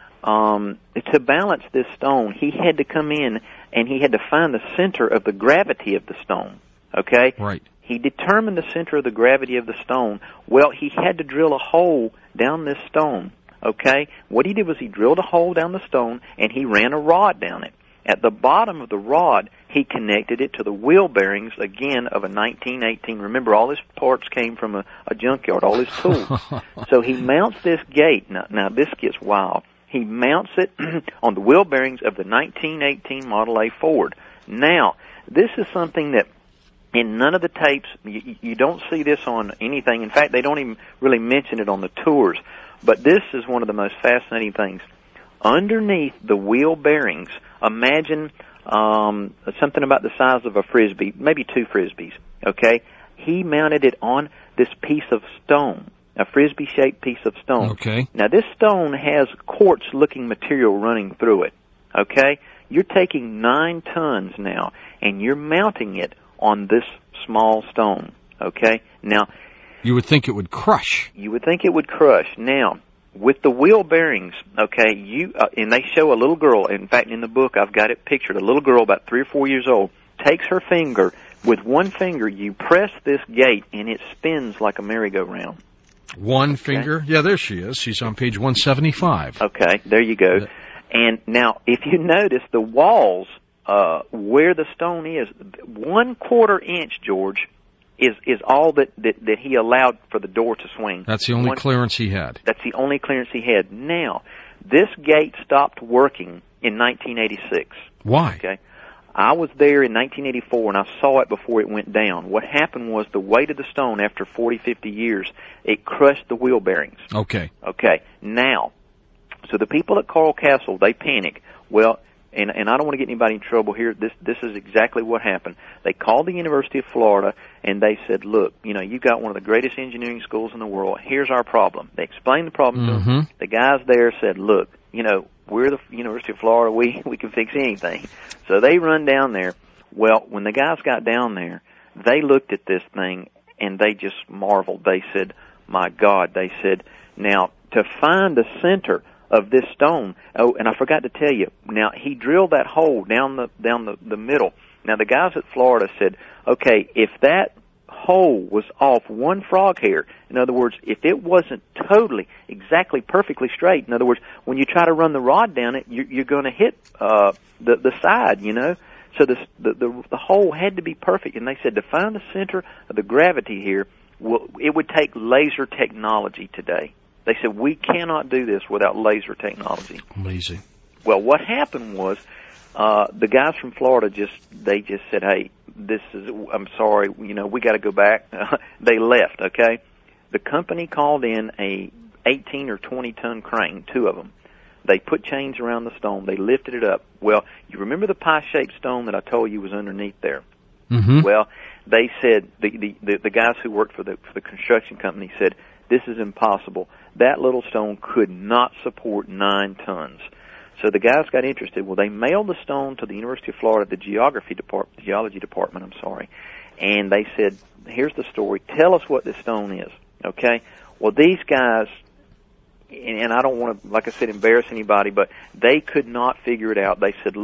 um, to balance this stone, he had to come in and he had to find the center of the gravity of the stone, okay? Right. He determined the center of the gravity of the stone. Well, he had to drill a hole down this stone, okay? What he did was he drilled a hole down the stone and he ran a rod down it. At the bottom of the rod, he connected it to the wheel bearings, again, of a nineteen eighteen. Remember, all his parts came from a, a junkyard, all his tools. So he mounts this gate. Now, now, this gets wild. He mounts it on the wheel bearings of the nineteen eighteen Model A Ford. Now, this is something that in none of the tapes, you, you don't see this on anything. In fact, they don't even really mention it on the tours. But this is one of the most fascinating things. Underneath the wheel bearings, imagine um, something about the size of a Frisbee, maybe two Frisbees, okay? He mounted it on this piece of stone, a Frisbee-shaped piece of stone. Okay. Now, this stone has quartz-looking material running through it, okay? You're taking nine tons now, and you're mounting it on this small stone, okay? Now, you would think it would crush. You would think it would crush. Now, with the wheel bearings, okay, you uh, and they show a little girl. In fact, in the book, I've got it pictured. A little girl, about three or four years old, takes her finger. With one finger, you press this gate, and it spins like a merry-go-round. One okay. finger? Yeah, there she is. She's on page one seventy-five. Okay, there you go. Uh, and now, if you notice, the walls, uh, where the stone is, one quarter inch, George, is is all that, that, that he allowed for the door to swing. That's the only One, clearance he had. That's the only clearance he had. Now, this gate stopped working in nineteen eighty-six. Why? Okay. I was there in nineteen eighty-four, and I saw it before it went down. What happened was the weight of the stone, after forty, fifty years, it crushed the wheel bearings. Okay. Okay. Now, so the people at Coral Castle, they panic. Well, and, and I don't want to get anybody in trouble here. This this is exactly what happened. They called the University of Florida, and they said, look, you know, you've got one of the greatest engineering schools in the world. Here's our problem. They explained the problem mm-hmm. to them. The guys there said, look, you know, we're the University of Florida. We, we can fix anything. So they run down there. Well, when the guys got down there, they looked at this thing, and they just marveled. They said, my God, they said, now, to find the center of this stone. Oh, and I forgot to tell you. Now, he drilled that hole down the down the, the middle. Now, the guys at Florida said, okay, if that hole was off one frog hair, in other words, if it wasn't totally, exactly, perfectly straight, in other words, when you try to run the rod down it, you're, you're going to hit uh, the the side, you know. So the, the the the hole had to be perfect. And they said to find the center of the gravity here, well, it would take laser technology today. They said, we cannot do this without laser technology. Amazing. Well, what happened was, uh, the guys from Florida just, they just said, hey, this is, I'm sorry, you know, we got to go back. They left, okay? The company called in a eighteen or twenty ton crane, two of them. They put chains around the stone. They lifted it up. Well, you remember the pie-shaped stone that I told you was underneath there? Mm-hmm. Well, they said, the, the, the, the guys who worked for the, for the construction company said, this is impossible. That little stone could not support nine tons. So the guys got interested. Well, they mailed the stone to the University of Florida, the geography department, geology department, I'm sorry, and they said, here's the story. Tell us what this stone is, okay? Well, these guys, and I don't want to, like I said, embarrass anybody, but they could not figure it out. They said, look,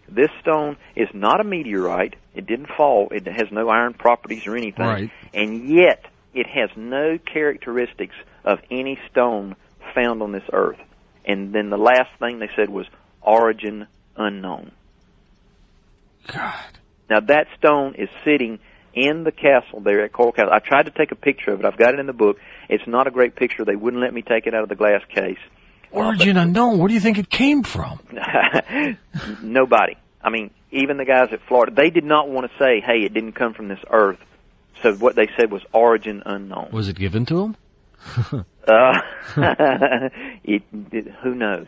This stone is not a meteorite. It didn't fall. It has no iron properties or anything. Right. And yet, it has no characteristics of any stone found on this earth. And then the last thing they said was origin unknown. God. Now, that stone is sitting in the castle there at Coral Castle. I tried to take a picture of it. I've got it in the book. It's not a great picture. They wouldn't let me take it out of the glass case. Origin unknown. Where do you think it came from? Nobody. I mean, even the guys at Florida, they did not want to say, hey, it didn't come from this earth. So what they said was origin unknown. Was it given to them? uh, it, it, who knows?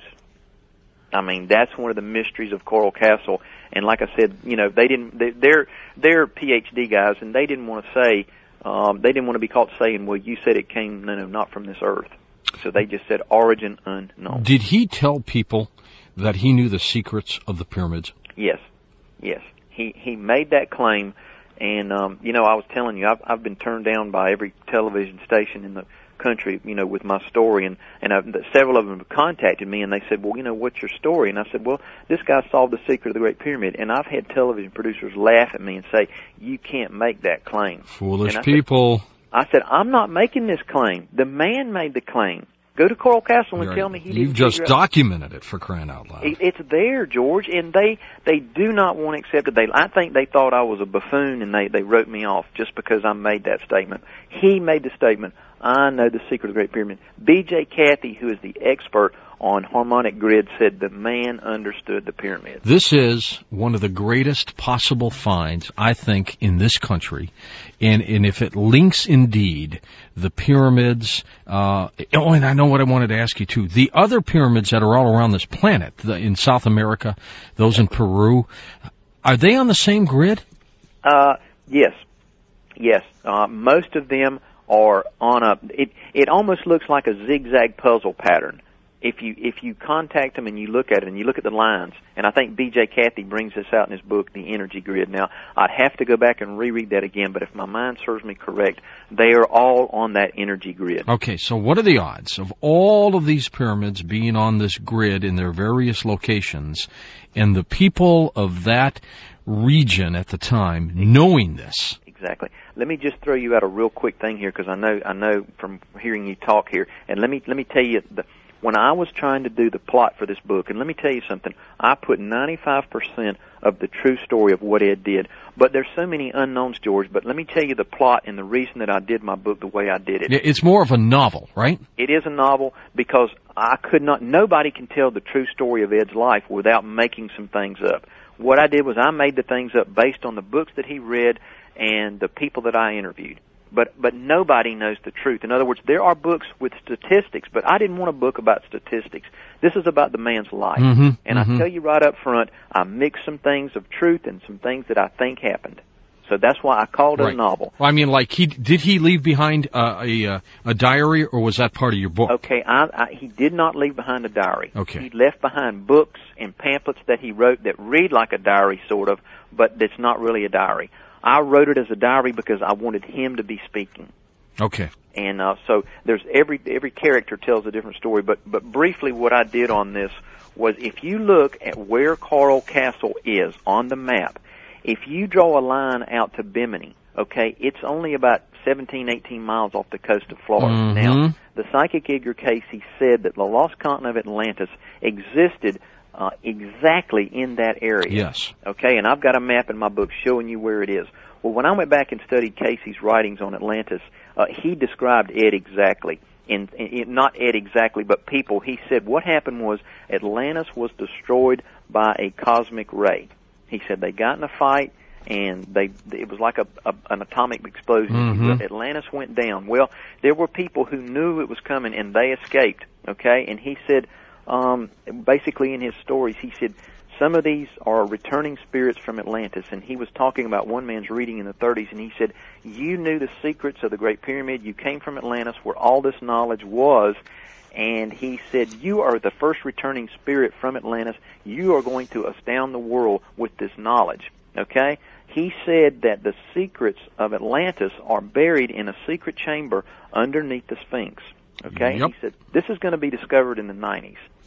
I mean, that's one of the mysteries of Coral Castle. And like I said, you know, they didn't. They, they're they're P H D guys, and they didn't want to say. Um, they didn't want to be caught saying, "Well, you said it came, no, no, not from this earth." So they just said origin unknown. Did he tell people that he knew the secrets of the pyramids? Yes, yes. He he made that claim, and um, you know, I was telling you, I've I've been turned down by every television station in the country, you know, with my story, and and I've, several of them have contacted me, and they said, well, you know, what's your story? And I said, well, this guy solved the secret of the Great Pyramid. And I've had television producers laugh at me and say, you can't make that claim. Foolish I people. Said, I said, I'm not making this claim. The man made the claim. Go to Coral Castle and You're, tell me he didn't. You've just documented it, for crying out loud. It, it's there, George, and they they do not want to accept it. They, I think they thought I was a buffoon, and they they wrote me off just because I made that statement. He made the statement. I know the secret of the Great Pyramid. B J Cathy, who is the expert on harmonic grid, said the man understood the pyramid. This is one of the greatest possible finds, I think, in this country. And, and if it links indeed the pyramids, uh, oh, and I know what I wanted to ask you too. The other pyramids that are all around this planet, the, in South America, those in Peru, are they on the same grid? Uh, yes. Yes. Uh, most of them are on a, it, it almost looks like a zigzag puzzle pattern. If you if you contact them and you look at it and you look at the lines, and I think B J Cathy brings this out in his book, The Energy Grid. Now, I'd have to go back and reread that again, but if my mind serves me correct, they are all on that energy grid. Okay, so what are the odds of all of these pyramids being on this grid in their various locations, and the people of that region at the time knowing this? Exactly. Let me just throw you out a real quick thing here, because I know I know from hearing you talk here, and let me let me tell you the. When I was trying to do the plot for this book, and let me tell you something, I put ninety-five percent of the true story of what Ed did. But there's so many unknowns, George, but let me tell you the plot and the reason that I did my book the way I did it. It's more of a novel, right? It is a novel because I could not, nobody can tell the true story of Ed's life without making some things up. What I did was I made the things up based on the books that he read and the people that I interviewed. But but nobody knows the truth. In other words, there are books with statistics, but I didn't want a book about statistics. This is about the man's life. Mm-hmm, and mm-hmm. I tell you right up front, I mixed some things of truth and some things that I think happened. So that's why I called it right. a novel. Well, I mean, like, he did he leave behind uh, a uh, a diary, or was that part of your book? Okay, I, I, he did not leave behind a diary. Okay. He left behind books and pamphlets that he wrote that read like a diary, sort of, but it's not really a diary. I wrote it as a diary because I wanted him to be speaking. Okay. And uh, so there's every every character tells a different story. But but briefly, what I did on this was, if you look at where Coral Castle is on the map, if you draw a line out to Bimini, okay, it's only about seventeen, eighteen miles off the coast of Florida. Mm-hmm. Now, the psychic Edgar Cayce said that the lost continent of Atlantis existed uh, exactly in that area. Yes. Okay, and I've got a map in my book showing you where it is. Well, when I went back and studied Cayce's writings on Atlantis, uh, he described Ed exactly. In, in, not Ed exactly, but people. He said what happened was Atlantis was destroyed by a cosmic ray. He said they got in a fight, and they it was like a, a an atomic explosion. Mm-hmm. Atlantis went down. Well, there were people who knew it was coming, and they escaped. Okay, and he said, um, basically in his stories, he said, some of these are returning spirits from Atlantis, and he was talking about one man's reading in the thirties, and he said, you knew the secrets of the Great Pyramid, you came from Atlantis where all this knowledge was, and he said, you are the first returning spirit from Atlantis, you are going to astound the world with this knowledge, okay? He said that the secrets of Atlantis are buried in a secret chamber underneath the Sphinx, okay? Yep. He said, this is going to be discovered in the nineties.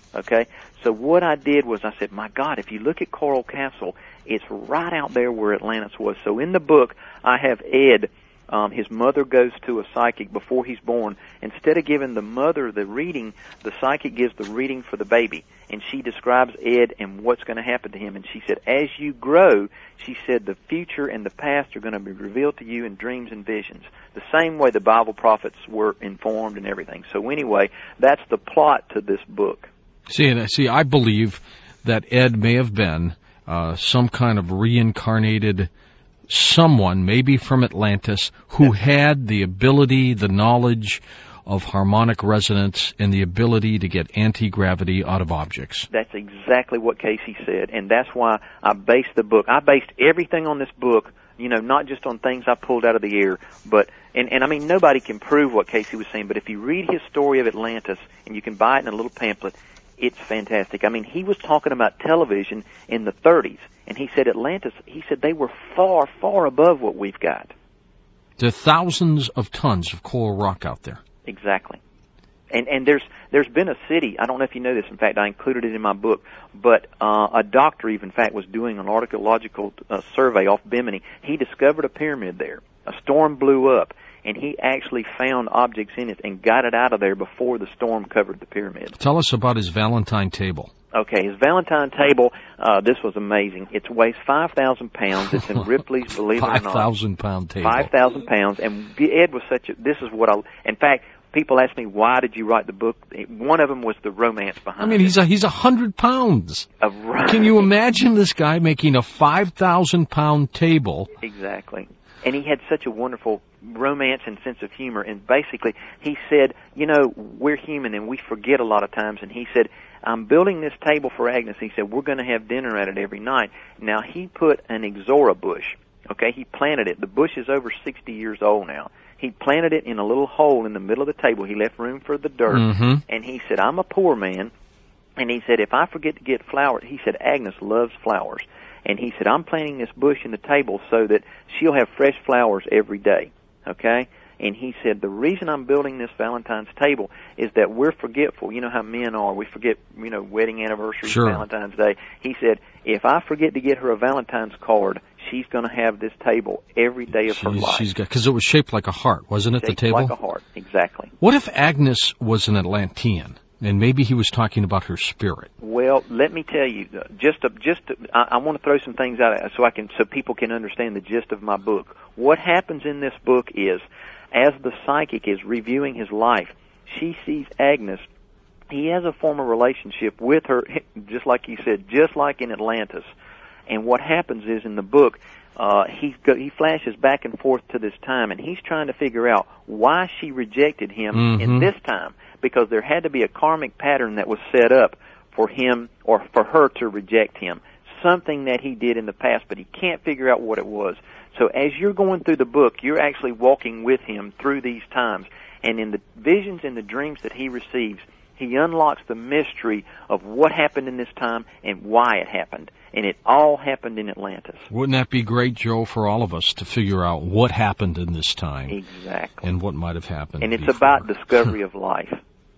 Okay? So what I did was I said, my God, if you look at Coral Castle, it's right out there where Atlantis was. So in the book, I have Ed, um, his mother goes to a psychic before he's born. Instead of giving the mother the reading, the psychic gives the reading for the baby. And she describes Ed and what's going to happen to him. And she said, as you grow, she said, the future and the past are going to be revealed to you in dreams and visions. The same way the Bible prophets were informed and everything. So anyway, that's the plot to this book. See, see, I believe that Ed may have been uh, some kind of reincarnated someone, maybe from Atlantis, who had the ability, the knowledge of harmonic resonance and the ability to get anti-gravity out of objects. That's exactly what Casey said, and that's why I based the book. I based everything on this book, you know, not just on things I pulled out of the air, but, and, and I mean, nobody can prove what Casey was saying, but if you read his story of Atlantis, and you can buy it in a little pamphlet, it's fantastic. I mean, he was talking about television in the thirties, and he said Atlantis, he said they were far, far above what we've got. There are thousands of tons of coral rock out there. Exactly. And and there's there's been a city, I don't know if you know this, in fact, I included it in my book, but uh, a doctor even, in fact, was doing an archaeological uh, survey off Bimini. He discovered a pyramid there. A storm blew up, and he actually found objects in it and got it out of there before the storm covered the pyramid. Tell us about his Valentine table. Okay, his Valentine table, uh, this was amazing. It weighs five thousand pounds. It's in Ripley's, believe it or not. five thousand pound table. five thousand pounds. And Ed was such a, this is what I, in fact, people ask me, why did you write the book? One of them was the romance behind it. I mean, it. he's a, he's a hundred pounds. Uh, right. Can you imagine this guy making a five thousand pound table? Exactly. And he had such a wonderful romance and sense of humor. And basically, he said, you know, we're human and we forget a lot of times. And he said, I'm building this table for Agnes. He said, we're going to have dinner at it every night. Now, he put an Ixora bush. Okay, he planted it. The bush is over sixty years old now. He planted it in a little hole in the middle of the table. He left room for the dirt. Mm-hmm. And he said, I'm a poor man. And he said, if I forget to get flowers, he said, Agnes loves flowers. And he said, I'm planting this bush in the table so that she'll have fresh flowers every day. Okay? And he said, the reason I'm building this Valentine's table is that we're forgetful. You know how men are. We forget, you know, wedding anniversaries, sure. Valentine's Day. He said, if I forget to get her a Valentine's card, she's going to have this table every day of she's, her life. She's got, because it was shaped like a heart, wasn't it, shaped the table? like a heart, exactly. What if Agnes was an Atlantean? And maybe he was talking about her spirit. Well, let me tell you, just to, just to, I, I want to throw some things out so I can so people can understand the gist of my book. What happens in this book is, as the psychic is reviewing his life, she sees Agnes. He has a former relationship with her, just like he said, just like in Atlantis. And what happens is in the book, uh, he go, he flashes back and forth to this time, and he's trying to figure out why she rejected him mm-hmm. in this time, because there had to be a karmic pattern that was set up for him or for her to reject him, something that he did in the past, but he can't figure out what it was. So as you're going through the book, you're actually walking with him through these times, and in the visions and the dreams that he receives, he unlocks the mystery of what happened in this time and why it happened. And it all happened in Atlantis. Wouldn't that be great, Joe, for all of us to figure out what happened in this time? Exactly. And what might have happened And it's before. about discovery of life.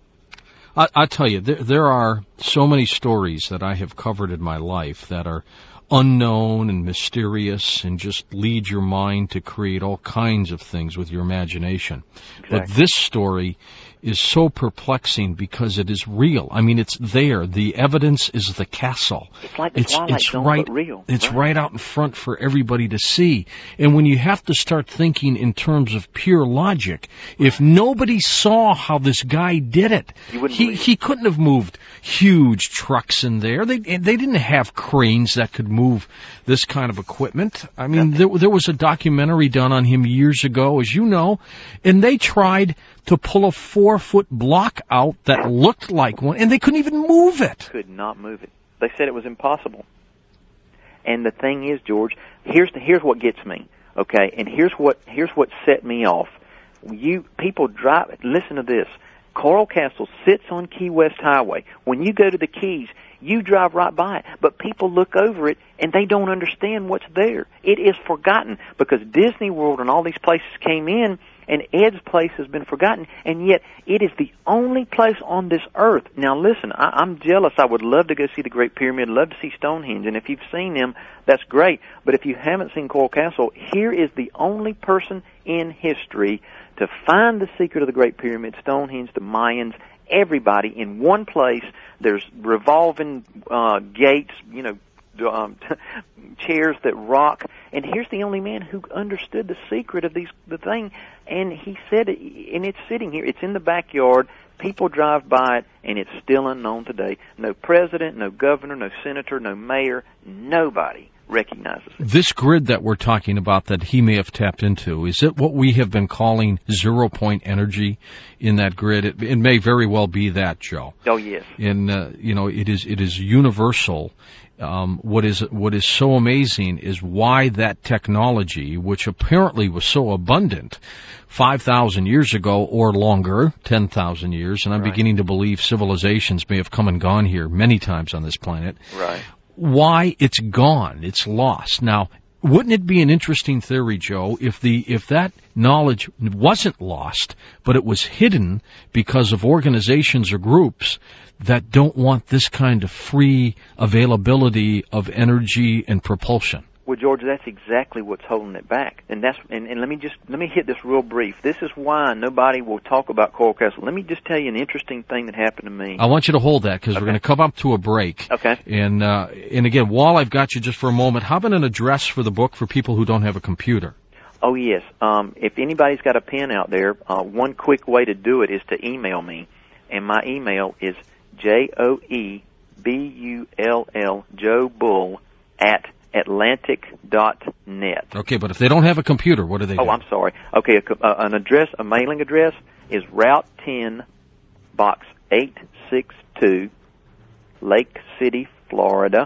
I, I tell you, there, there are so many stories that I have covered in my life that are unknown and mysterious and just lead your mind to create all kinds of things with your imagination. Exactly. But this story is so perplexing because it is real. I mean, it's there. The evidence is the castle. It's like the it's, Twilight it's Zone, right, but real. It's right. right out in front for everybody to see. And when you have to start thinking in terms of pure logic, if nobody saw how this guy did it, he, he couldn't have moved huge trucks in there. They they didn't have cranes that could move this kind of equipment. I mean, there, there was a documentary done on him years ago, as you know, and they tried to pull a four-foot block out that looked like one, and they couldn't even move it. Could not move it. They said it was impossible. And the thing is, George, here's the, here's what gets me, okay? And here's what here's what set me off. You people drive. Listen to this. Coral Castle sits on Key West Highway. When you go to the Keys, you drive right by it, but people look over it and they don't understand what's there. It is forgotten because Disney World and all these places came in And Ed's place has been forgotten, and yet it is the only place on this earth. Now listen, I, I'm jealous. I would love to go see the Great Pyramid, love to see Stonehenge, and if you've seen them, that's great. But if you haven't seen Coral Castle, here is the only person in history to find the secret of the Great Pyramid, Stonehenge, the Mayans, everybody in one place. There's revolving uh, gates, you know, um, chairs that rock, and here's the only man who understood the secret of these the thing, and he said, and it's sitting here, it's in the backyard, people drive by it, and it's still unknown today. No president, no governor, no senator, no mayor, nobody recognizes it. This grid that we're talking about that he may have tapped into, is it what we have been calling zero-point energy in that grid? It, it may very well be that, Joe. Oh, yes. And, uh, you know, it is it is universal. Um, what is what is so amazing is why that technology, which apparently was so abundant five thousand years ago or longer, ten thousand years, and I'm right. beginning to believe civilizations may have come and gone here many times on this planet, right. why it's gone, it's lost. Now, wouldn't it be an interesting theory, Joe, if the if that knowledge wasn't lost, but it was hidden because of organizations or groups that don't want this kind of free availability of energy and propulsion? Well, George, that's exactly what's holding it back. And that's and, and let me just let me hit this real brief. This is why nobody will talk about Coral Castle. Let me just tell you an interesting thing that happened to me. I want you to hold that because okay. we're going to come up to a break. Okay. And uh, and again, while I've got you just for a moment, how about an address for the book for people who don't have a computer? Oh, yes. Um, if anybody's got a pen out there, uh, one quick way to do it is to email me. And my email is J O E B U L L, Joe Bull, at Atlantic dot net. Okay, but if they don't have a computer, what do they do? Oh, I'm sorry. Okay, a, uh, an address, a mailing address is Route ten, Box eight six two, Lake City, Florida,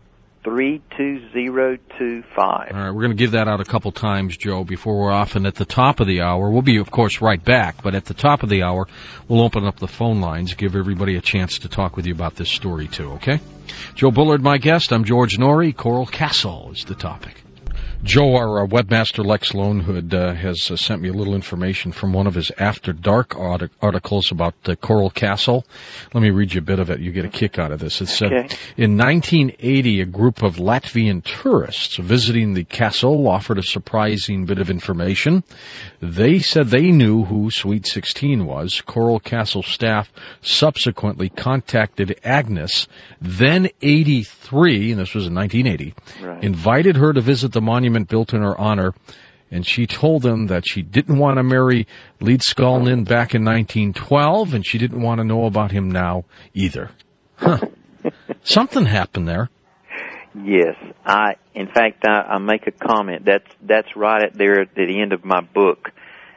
three two zero two five. All right, we're going to give that out a couple times, Joe, before we're off. And at the top of the hour, we'll be, of course, right back. But at the top of the hour, we'll open up the phone lines, give everybody a chance to talk with you about this story, too, okay? Joe Bullard, my guest. I'm George Norrie. Coral Castle is the topic. Joe, our uh, webmaster Lex Lonehood uh, has uh, sent me a little information from one of his After Dark art- articles about uh, Coral Castle. Let me read you a bit of it. You get a kick out of this. It said, okay. In nineteen eighty, a group of Latvian tourists visiting the castle offered a surprising bit of information. They said they knew who Sweet sixteen was. Coral Castle staff subsequently contacted Agnes, then eighty-three, and this was in nineteen eighty, right. invited her to visit the monument built in her honor, and she told them that she didn't want to marry Leedskalnin back in nineteen twelve, and she didn't want to know about him now either. Huh. Something happened there. Yes, I. In fact, I, I make a comment. That's that's right at there at the end of my book,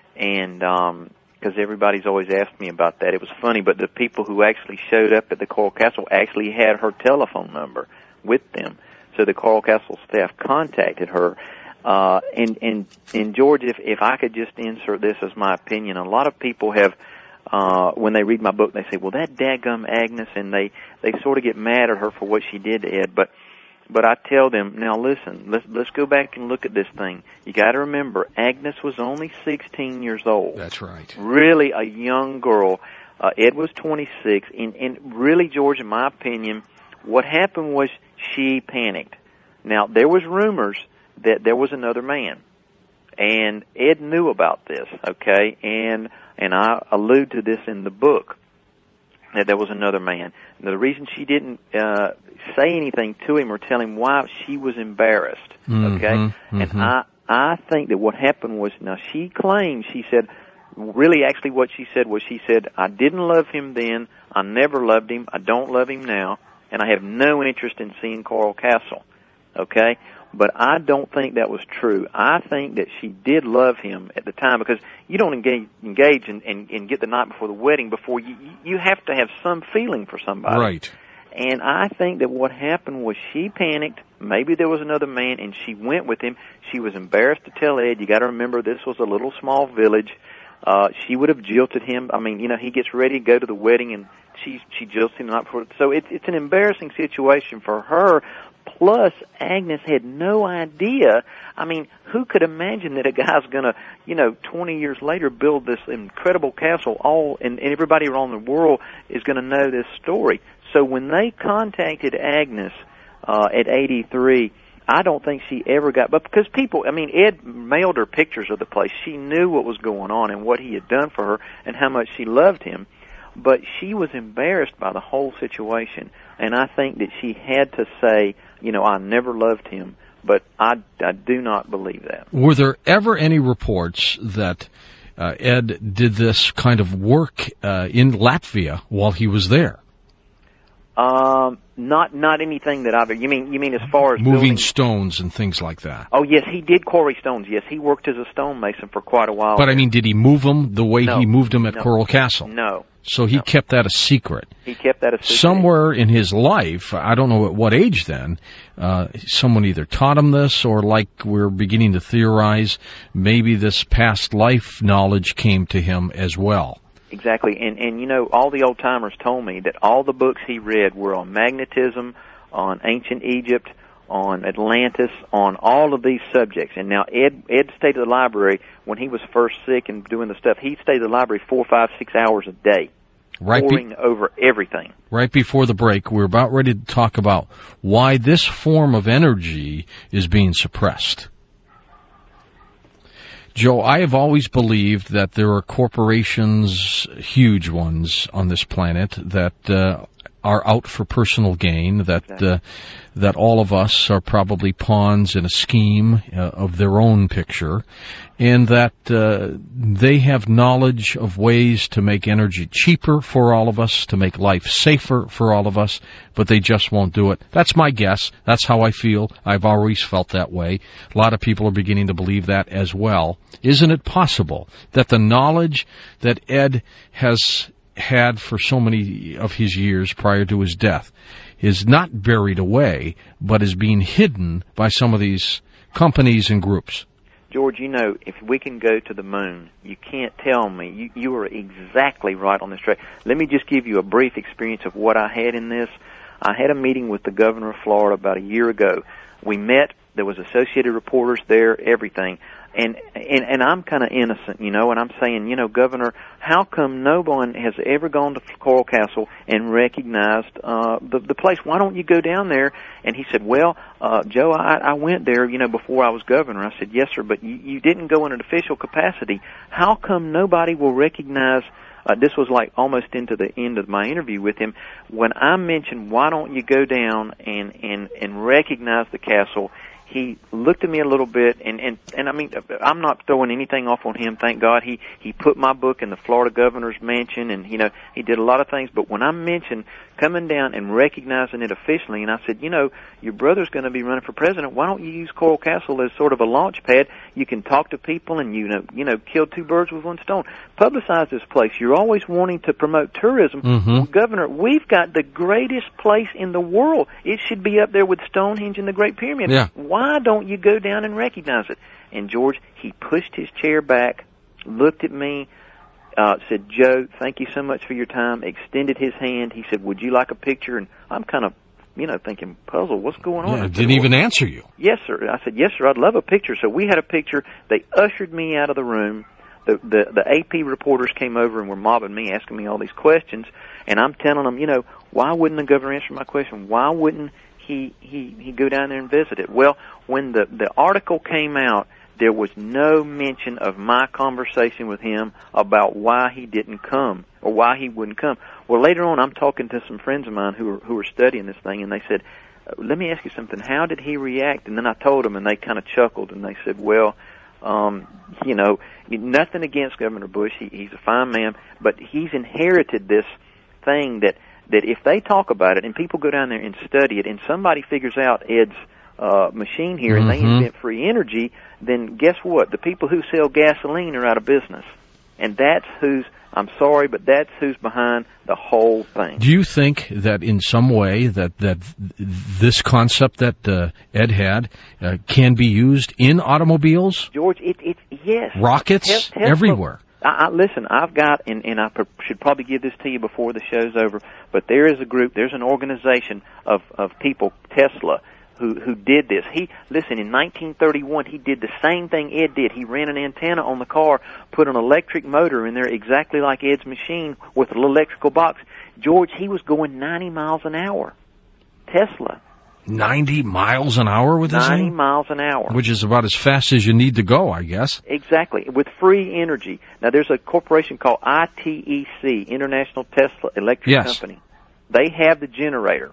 and um, because everybody's always asked me about that. It was funny, but the people who actually showed up at the Coral Castle actually had her telephone number with them. So the Coral Castle staff contacted her. Uh, and, and, and George, if, if I could just insert this as my opinion, a lot of people have, uh, when they read my book, they say, well, that dadgum Agnes, and they, they sort of get mad at her for what she did to Ed. But, but I tell them, now listen, let's, let's go back and look at this thing. You gotta remember, Agnes was only sixteen years old. That's right. Really a young girl. Uh, Ed was twenty-six. And, and really, George, in my opinion, what happened was she panicked. Now, there was rumors that there was another man, and Ed knew about this, okay? And and I allude to this in the book, that there was another man. Now, the reason she didn't uh, say anything to him or tell him why, she was embarrassed, okay? Mm-hmm, and mm-hmm. I I think that what happened was, now she claimed, she said, really actually what she said was, she said, I didn't love him then, I never loved him, I don't love him now, and I have no interest in seeing Coral Castle, okay? But I don't think that was true. I think that she did love him at the time, because you don't engage, engage and, and, and get the night before the wedding before you, you have to have some feeling for somebody. Right. And I think that what happened was she panicked. Maybe there was another man, and she went with him. She was embarrassed to tell Ed. You got to remember, this was a little small village. Uh, she would have jilted him. I mean, you know, he gets ready to go to the wedding, and she she jilted him the night before. So it's it's an embarrassing situation for her. Plus, Agnes had no idea. I mean, who could imagine that a guy's going to, you know, twenty years later build this incredible castle, all and, and everybody around the world is going to know this story. So when they contacted Agnes uh, at eighty-three, I don't think she ever got, but because people, I mean, Ed mailed her pictures of the place. She knew what was going on and what he had done for her and how much she loved him. But she was embarrassed by the whole situation. And I think that she had to say, you know, I never loved him. But I, I do not believe that. Were there ever any reports that uh, Ed did this kind of work uh, in Latvia while he was there? Um, not not anything that I've. You mean you mean as far as moving building stones and things like that? Oh yes, he did quarry stones. Yes, he worked as a stonemason for quite a while. But I mean, did he move them the way no, he moved them at no, Coral Castle? No. So he no. kept that a secret. He kept that a secret. Somewhere in his life, I don't know at what age then, uh, someone either taught him this or, like we're beginning to theorize, maybe this past life knowledge came to him as well. Exactly, and and you know, all the old timers told me that all the books he read were on magnetism, on ancient Egypt, on Atlantis, on all of these subjects. And now Ed Ed stayed at the library when he was first sick and doing the stuff. He stayed at the library four, five, six hours a day, right poring be- over everything. Right before the break, we're about ready to talk about why this form of energy is being suppressed. Joe, I have always believed that there are corporations, huge ones on this planet, that uh, are out for personal gain, that uh, that all of us are probably pawns in a scheme uh, of their own picture, and that uh, they have knowledge of ways to make energy cheaper for all of us, to make life safer for all of us, but they just won't do it. That's my guess. That's how I feel. I've always felt that way. A lot of people are beginning to believe that as well. Isn't it possible that the knowledge that Ed has had for so many of his years prior to his death is not buried away, but is being hidden by some of these companies and groups? George, you know, if we can go to the moon, you can't tell me. You, you are exactly right on this track. Let me just give you a brief experience of what I had in this. I had a meeting with the governor of Florida about a year ago. We met. There was Associated Reporters there, everything. And, and, and I'm kind of innocent, you know, and I'm saying, you know, Governor, how come no one has ever gone to Coral Castle and recognized, uh, the, the place? Why don't you go down there? And he said, well, uh, Joe, I, I went there, you know, before I was governor. I said, yes, sir, but you, you didn't go in an official capacity. How come nobody will recognize, uh, this was like almost into the end of my interview with him, when I mentioned, why don't you go down and, and, and recognize the castle? He looked at me a little bit, and, and, and I mean, I'm not throwing anything off on him, thank God. He, he put my book in the Florida governor's mansion, and, you know, he did a lot of things. But when I mentioned coming down and recognizing it officially, and I said, you know, your brother's going to be running for president, why don't you use Coral Castle as sort of a launch pad? You can talk to people and, you know, you know, kill two birds with one stone. Publicize this place. You're always wanting to promote tourism. Mm-hmm. Well, Governor, we've got the greatest place in the world. It should be up there with Stonehenge and the Great Pyramid. Yeah. Why don't you go down and recognize it? And George, he pushed his chair back, looked at me, uh, said, Joe, thank you so much for your time, extended his hand. He said, would you like a picture? And I'm kind of, you know, thinking, puzzled, what's going on? Yeah, didn't even answer you. Yes, sir. I said, yes, sir, I'd love a picture. So we had a picture. They ushered me out of the room. The, the, the A P reporters came over and were mobbing me, asking me all these questions. And I'm telling them, you know, why wouldn't the governor answer my question? Why wouldn't he, he, he go down there and visit it? Well, when the, the article came out, there was no mention of my conversation with him about why he didn't come or why he wouldn't come. Well, later on, I'm talking to some friends of mine who are, who are studying this thing, and they said, let me ask you something. How did he react? And then I told them, and they kind of chuckled, and they said, well, um, you know, nothing against Governor Bush. He, he's a fine man, but he's inherited this thing that, that if they talk about it and people go down there and study it and somebody figures out Ed's uh, machine here and mm-hmm. they invent free energy, then guess what? The people who sell gasoline are out of business. And that's who's, I'm sorry, but that's who's behind the whole thing. Do you think that in some way that, that this concept that uh, Ed had uh, can be used in automobiles? George, it, it, yes. Rockets? Tesla, everywhere. I, I, listen, I've got, and, and I pr- should probably give this to you before the show's over, but there is a group, there's an organization of, of people, Tesla, who, who did this. He, listen, in nineteen thirty-one, he did the same thing Ed did. He ran an antenna on the car, put an electric motor in there exactly like Ed's machine with a little electrical box. George, he was going ninety miles an hour. Tesla. ninety miles an hour with this ninety thing? miles an hour. Which is about as fast as you need to go, I guess. Exactly, with free energy. Now, there's a corporation called I T E C, International Tesla Electric yes. Company. They have the generator.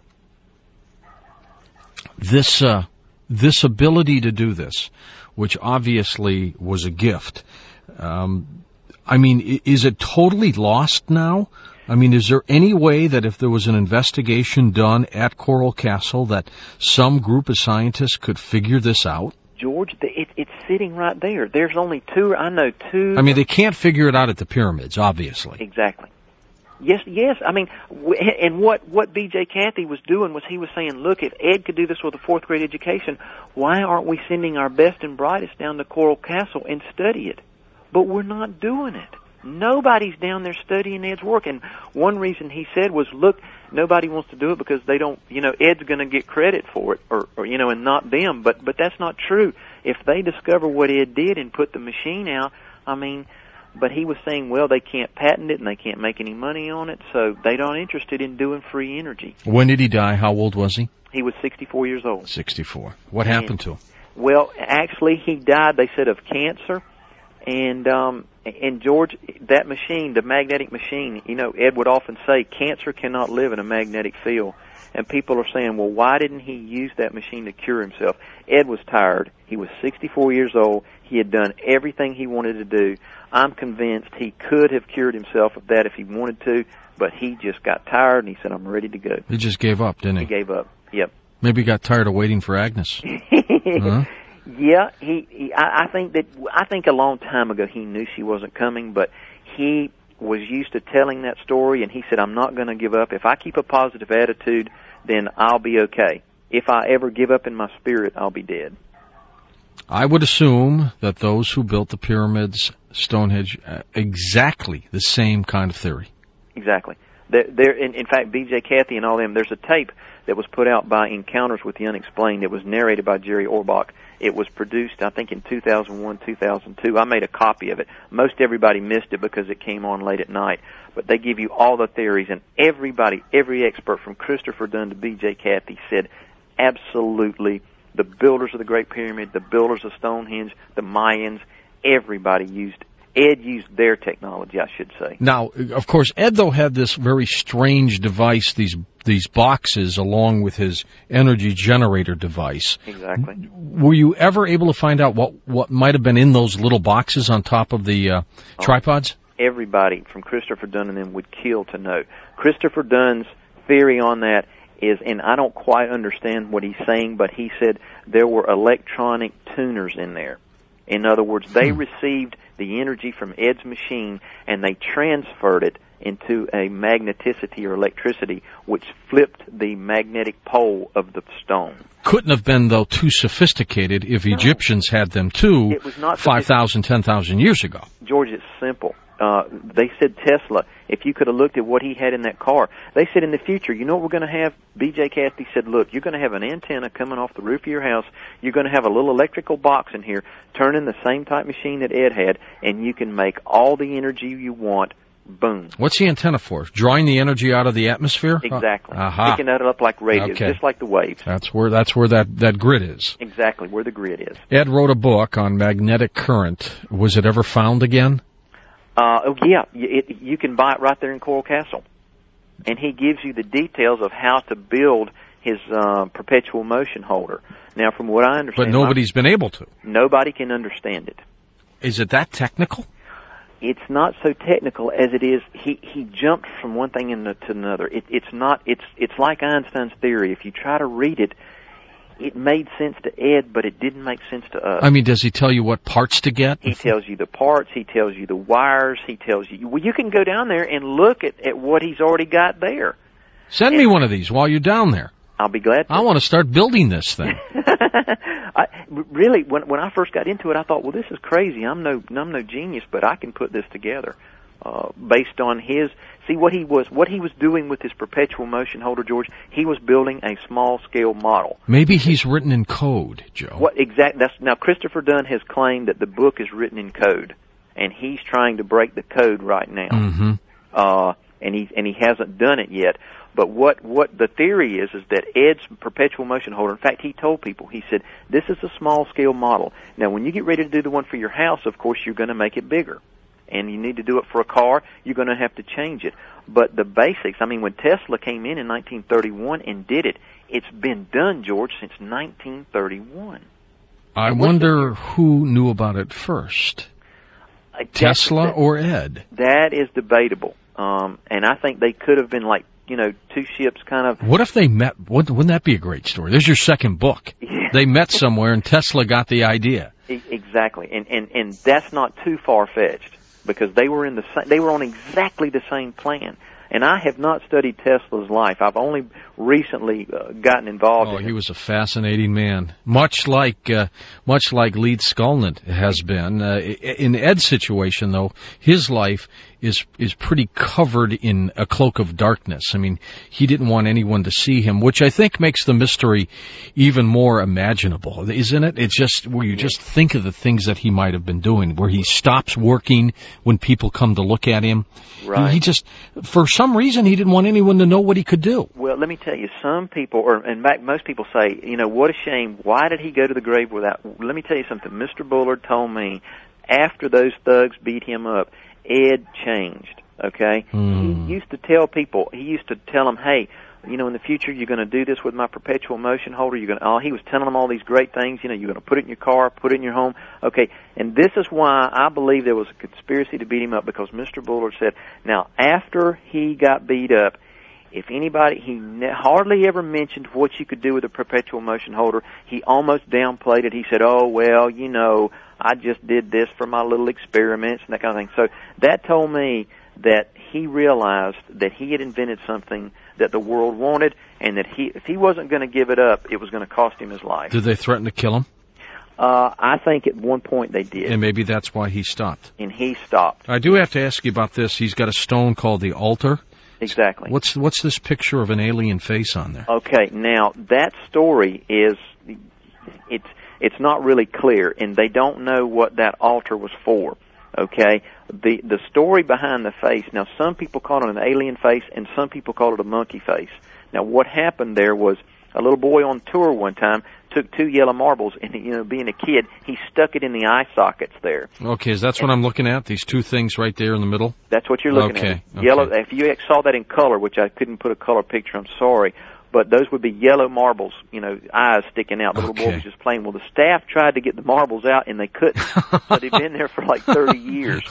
This, uh, this ability to do this, which obviously was a gift, um, I mean, is it totally lost now? I mean, is there any way that if there was an investigation done at Coral Castle that some group of scientists could figure this out? George, it, it's sitting right there. There's only two, I know two. I mean, they can't figure it out at the pyramids, obviously. Exactly. Yes, yes. I mean, and what, what B J Cathy was doing was he was saying, look, if Ed could do this with a fourth grade education, why aren't we sending our best and brightest down to Coral Castle and study it? But we're not doing it. Nobody's down there studying Ed's work. And one reason he said was, look, nobody wants to do it because they don't, you know, Ed's going to get credit for it, or, or, you know, and not them. But, but that's not true. If they discover what Ed did and put the machine out, I mean, but he was saying, well, they can't patent it and they can't make any money on it, so they're not interested in doing free energy. When did he die? How old was he? He was sixty-four years old. sixty-four. What and, happened to him? Well, actually, he died, they said, of cancer. And, um, and George, that machine, the magnetic machine, you know, Ed would often say, cancer cannot live in a magnetic field. And people are saying, well, why didn't he use that machine to cure himself? Ed was tired. He was sixty-four years old. He had done everything he wanted to do. I'm convinced he could have cured himself of that if he wanted to, but he just got tired and he said, I'm ready to go. He just gave up, didn't he? He gave up, yep. Maybe he got tired of waiting for Agnes. huh? Yeah, he, he I, I think that, I think a long time ago he knew she wasn't coming, but he was used to telling that story, and he said, I'm not going to give up. If I keep a positive attitude, then I'll be okay. If I ever give up in my spirit, I'll be dead. I would assume that those who built the pyramids, Stonehenge, uh, exactly the same kind of theory. Exactly. There, there, in, in fact, B J Cathy and all them, there's a tape that was put out by Encounters with the Unexplained. It was narrated by Jerry Orbach. It was produced, I think, in two thousand one, two thousand two. I made a copy of it. Most everybody missed it because it came on late at night. But they give you all the theories, and everybody, every expert from Christopher Dunn to B J Cathy said absolutely the builders of the Great Pyramid, the builders of Stonehenge, the Mayans, everybody used, Ed used their technology, I should say. Now, of course, Ed, though, had this very strange device, these these boxes, along with his energy generator device. Exactly. Were you ever able to find out what, what might have been in those little boxes on top of the uh, oh, tripods? Everybody from Christopher Dunn and them would kill to know. Christopher Dunn's theory on that is, and I don't quite understand what he's saying, but he said there were electronic tuners in there. In other words, they hmm. received the energy from Ed's machine and they transferred it into a magneticity or electricity, which flipped the magnetic pole of the stone. Couldn't have been, though, too sophisticated if no. Egyptians had them, too, it was not five thousand, ten thousand years ago. George, it's simple. Uh, they said Tesla, if you could have looked at what he had in that car, they said in the future, you know what we're going to have? B J Cathy said, look, you're going to have an antenna coming off the roof of your house. You're going to have a little electrical box in here, turning the same type machine that Ed had, and you can make all the energy you want. Boom. What's the antenna for? Drawing the energy out of the atmosphere? Exactly. Uh-huh. Picking that up like radio, okay. just like the waves. That's where that's where that, that grid is. Exactly, where the grid is. Ed wrote a book on magnetic current. Was it ever found again? Uh, oh, yeah. It, you can buy it right there in Coral Castle. And he gives you the details of how to build his uh, perpetual motion holder. Now, from what I understand... But nobody's my, been able to. Nobody can understand it. Is it that technical? It's not so technical as it is. He he jumped from one thing into to another. It, it's not. It's it's like Einstein's theory. If you try to read it, it made sense to Ed, but it didn't make sense to us. I mean, does he tell you what parts to get? He tells you the parts. He tells you the wires. He tells you. Well, you can go down there and look at, at what he's already got there. Send and, me one of these while you're down there. I'll be glad to. I want to start building this thing. I, really, when when I first got into it, I thought, well, this is crazy. I'm no I'm no genius, but I can put this together uh, based on his. See what he was what he was doing with his perpetual motion holder, George. He was building a small scale model. Maybe he's written in code, Joe. What exact? That's now Christopher Dunn has claimed that the book is written in code, and he's trying to break the code right now. Mm-hmm. Uh, and he and he hasn't done it yet. But what, what the theory is, is that Ed's perpetual motion holder, in fact, he told people, he said, this is a small-scale model. Now, when you get ready to do the one for your house, of course, you're going to make it bigger. And you need to do it for a car, you're going to have to change it. But the basics, I mean, when Tesla came in in nineteen thirty-one and did it, it's been done, George, since nineteen thirty-one. I wonder who knew about it first, uh, Tesla that, or Ed? That is debatable. Um, and I think they could have been like, you know, two ships kind of... What if they met? Wouldn't that be a great story? There's your second book. Yeah. They met somewhere and Tesla got the idea. E- exactly. And, and, and that's not too far-fetched because they were in the sa- they were on exactly the same plan. And I have not studied Tesla's life. I've only recently uh, gotten involved Oh, in he it. was a fascinating man. Much like, uh, much like Leeds Skolnick has been. Uh, in Ed's situation, though, his life is, is pretty covered in a cloak of darkness. I mean, he didn't want anyone to see him, which I think makes the mystery even more imaginable, isn't it? It's just where you just think of the things that he might have been doing, where he stops working when people come to look at him. Right. He just, for some reason, he didn't want anyone to know what he could do. Well, let me tell you, some people, or in fact, most people say, you know, what a shame. Why did he go to the grave without? Let me tell you something. Mister Bullard told me after those thugs beat him up, Ed changed. Okay, Mm. he used to tell people. He used to tell them, hey, you know, in the future, you're going to do this with my perpetual motion holder. You're going to. Oh, he was telling them all these great things. You know, you're going to put it in your car, put it in your home. Okay, and this is why I believe there was a conspiracy to beat him up because Mister Bullard said, now after he got beat up, if anybody, he ne- hardly ever mentioned what you could do with a perpetual motion holder. He almost downplayed it. He said, oh, well, you know, I just did this for my little experiments and that kind of thing. So that told me that he realized that he had invented something that the world wanted and that he, if he wasn't going to give it up, it was going to cost him his life. Did they threaten to kill him? Uh, I think at one point they did. And maybe that's why he stopped. And he stopped. I do have to ask you about this. He's got a stone called the altar. Exactly. What's what's this picture of an alien face on there? Okay, now that story is it's it's not really clear, and they don't know what that altar was for. Okay, the the story behind the face. Now, some people call it an alien face, and some people call it a monkey face. Now, what happened there was a little boy on tour one time took two yellow marbles, and you know, being a kid, he stuck it in the eye sockets there. Okay, is that's what I'm looking at? These two things right there in the middle? That's what you're looking okay, at. Okay. Yellow. If you saw that in color, which I couldn't put a color picture, I'm sorry, but those would be yellow marbles, you know, eyes sticking out. The little Okay. boy was just playing. Well, the staff tried to get the marbles out, and they couldn't. So they've been there for like thirty years.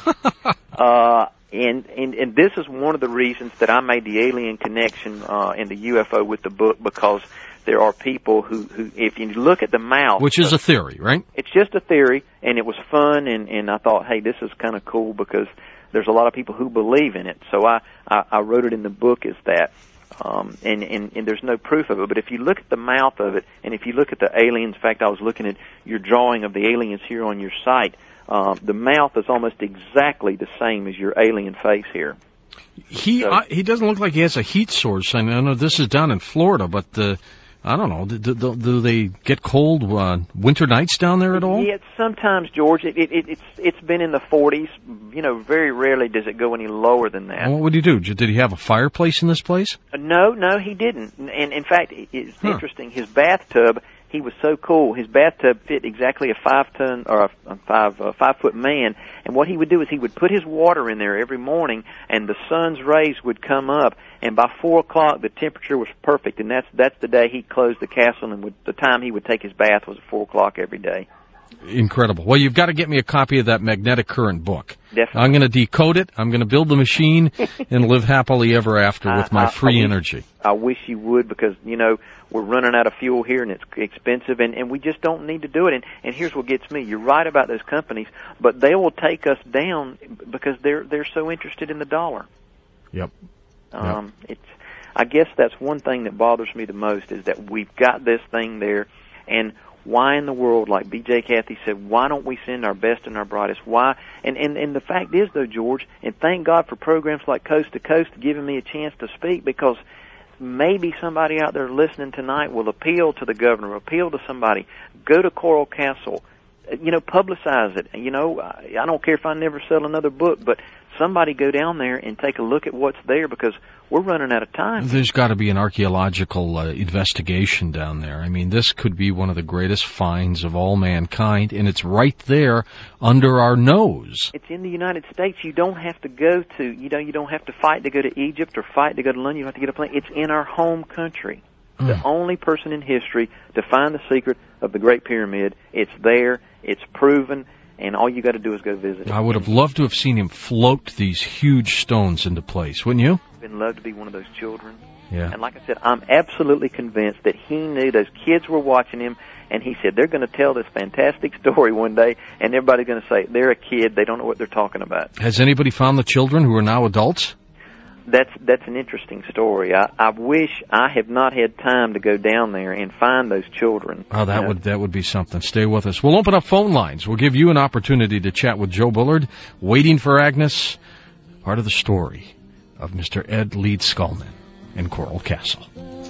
Uh, and, and, and this is one of the reasons that I made the alien connection uh, in the U F O with the book, because there are people who, who, if you look at the mouth... Which is a theory, right? It's just a theory, and it was fun, and, and I thought, hey, this is kind of cool because there's a lot of people who believe in it. So I, I, I wrote it in the book as that. Um, and, and, and there's no proof of it. But if you look at the mouth of it, and if you look at the aliens, in fact, I was looking at your drawing of the aliens here on your site, um, the mouth is almost exactly the same as your alien face here. He So- uh, he doesn't look like he has a heat source. I know this is down in Florida, but uh, I don't know. Do, do, do they get cold uh, winter nights down there at all? Yeah, sometimes, George. It, it, it, it's it's been in the forties. You know, very rarely does it go any lower than that. And what would he do? Did he have a fireplace in this place? Uh, No, no, he didn't. And in fact, it- it's Huh. interesting. His bathtub, he was so cool. His bathtub fit exactly a five ton or a, a five uh, five foot man. And what he would do is he would put his water in there every morning, and the sun's rays would come up. And by four o'clock, the temperature was perfect. And that's that's the day he closed the castle. And would, the time he would take his bath was at four o'clock every day. Incredible. Well, you've got to get me a copy of that magnetic current book. Definitely. I'm going to decode it. I'm going to build the machine and live happily ever after with my I- I- free I wish- energy. I wish you would, because, you know, we're running out of fuel here and it's expensive, and, and we just don't need to do it. And, and here's what gets me. You're right about those companies, but they will take us down because they're they're so interested in the dollar. Yep. Um, it's I guess that's one thing that bothers me the most is that we've got this thing there, and why in the world, like B J Cathy said, why don't we send our best and our brightest? Why? And, and, and the fact is, though, George, and thank God for programs like Coast to Coast giving me a chance to speak, because maybe somebody out there listening tonight will appeal to the governor, appeal to somebody, go to Coral Castle, you know, publicize it. You know, I don't care if I never sell another book, but somebody go down there and take a look at what's there, because we're running out of time. There's got to be an archaeological uh, investigation down there. I mean, this could be one of the greatest finds of all mankind, and it's right there under our nose. It's in the United States. You don't have to go to, you know, you don't have to fight to go to Egypt or fight to go to London. You don't have to get a plane. It's in our home country. Mm. The only person in history to find the secret of the Great Pyramid. It's there. It's proven. And all you got to do is go visit it. I would have loved to have seen him float these huge stones into place, wouldn't you? I'd love to be one of those children. Yeah. And like I said, I'm absolutely convinced that he knew those kids were watching him, and he said they're going to tell this fantastic story one day, and everybody's going to say they're a kid, they don't know what they're talking about. Has anybody found the children who are now adults? That's that's an interesting story. I, I wish I have not had time to go down there and find those children. Oh, that you know? would that would be something. Stay with us. We'll open up phone lines. We'll give you an opportunity to chat with Joe Bullard. Waiting for Agnes, part of the story of Mister Ed Leedskalnin in Coral Castle.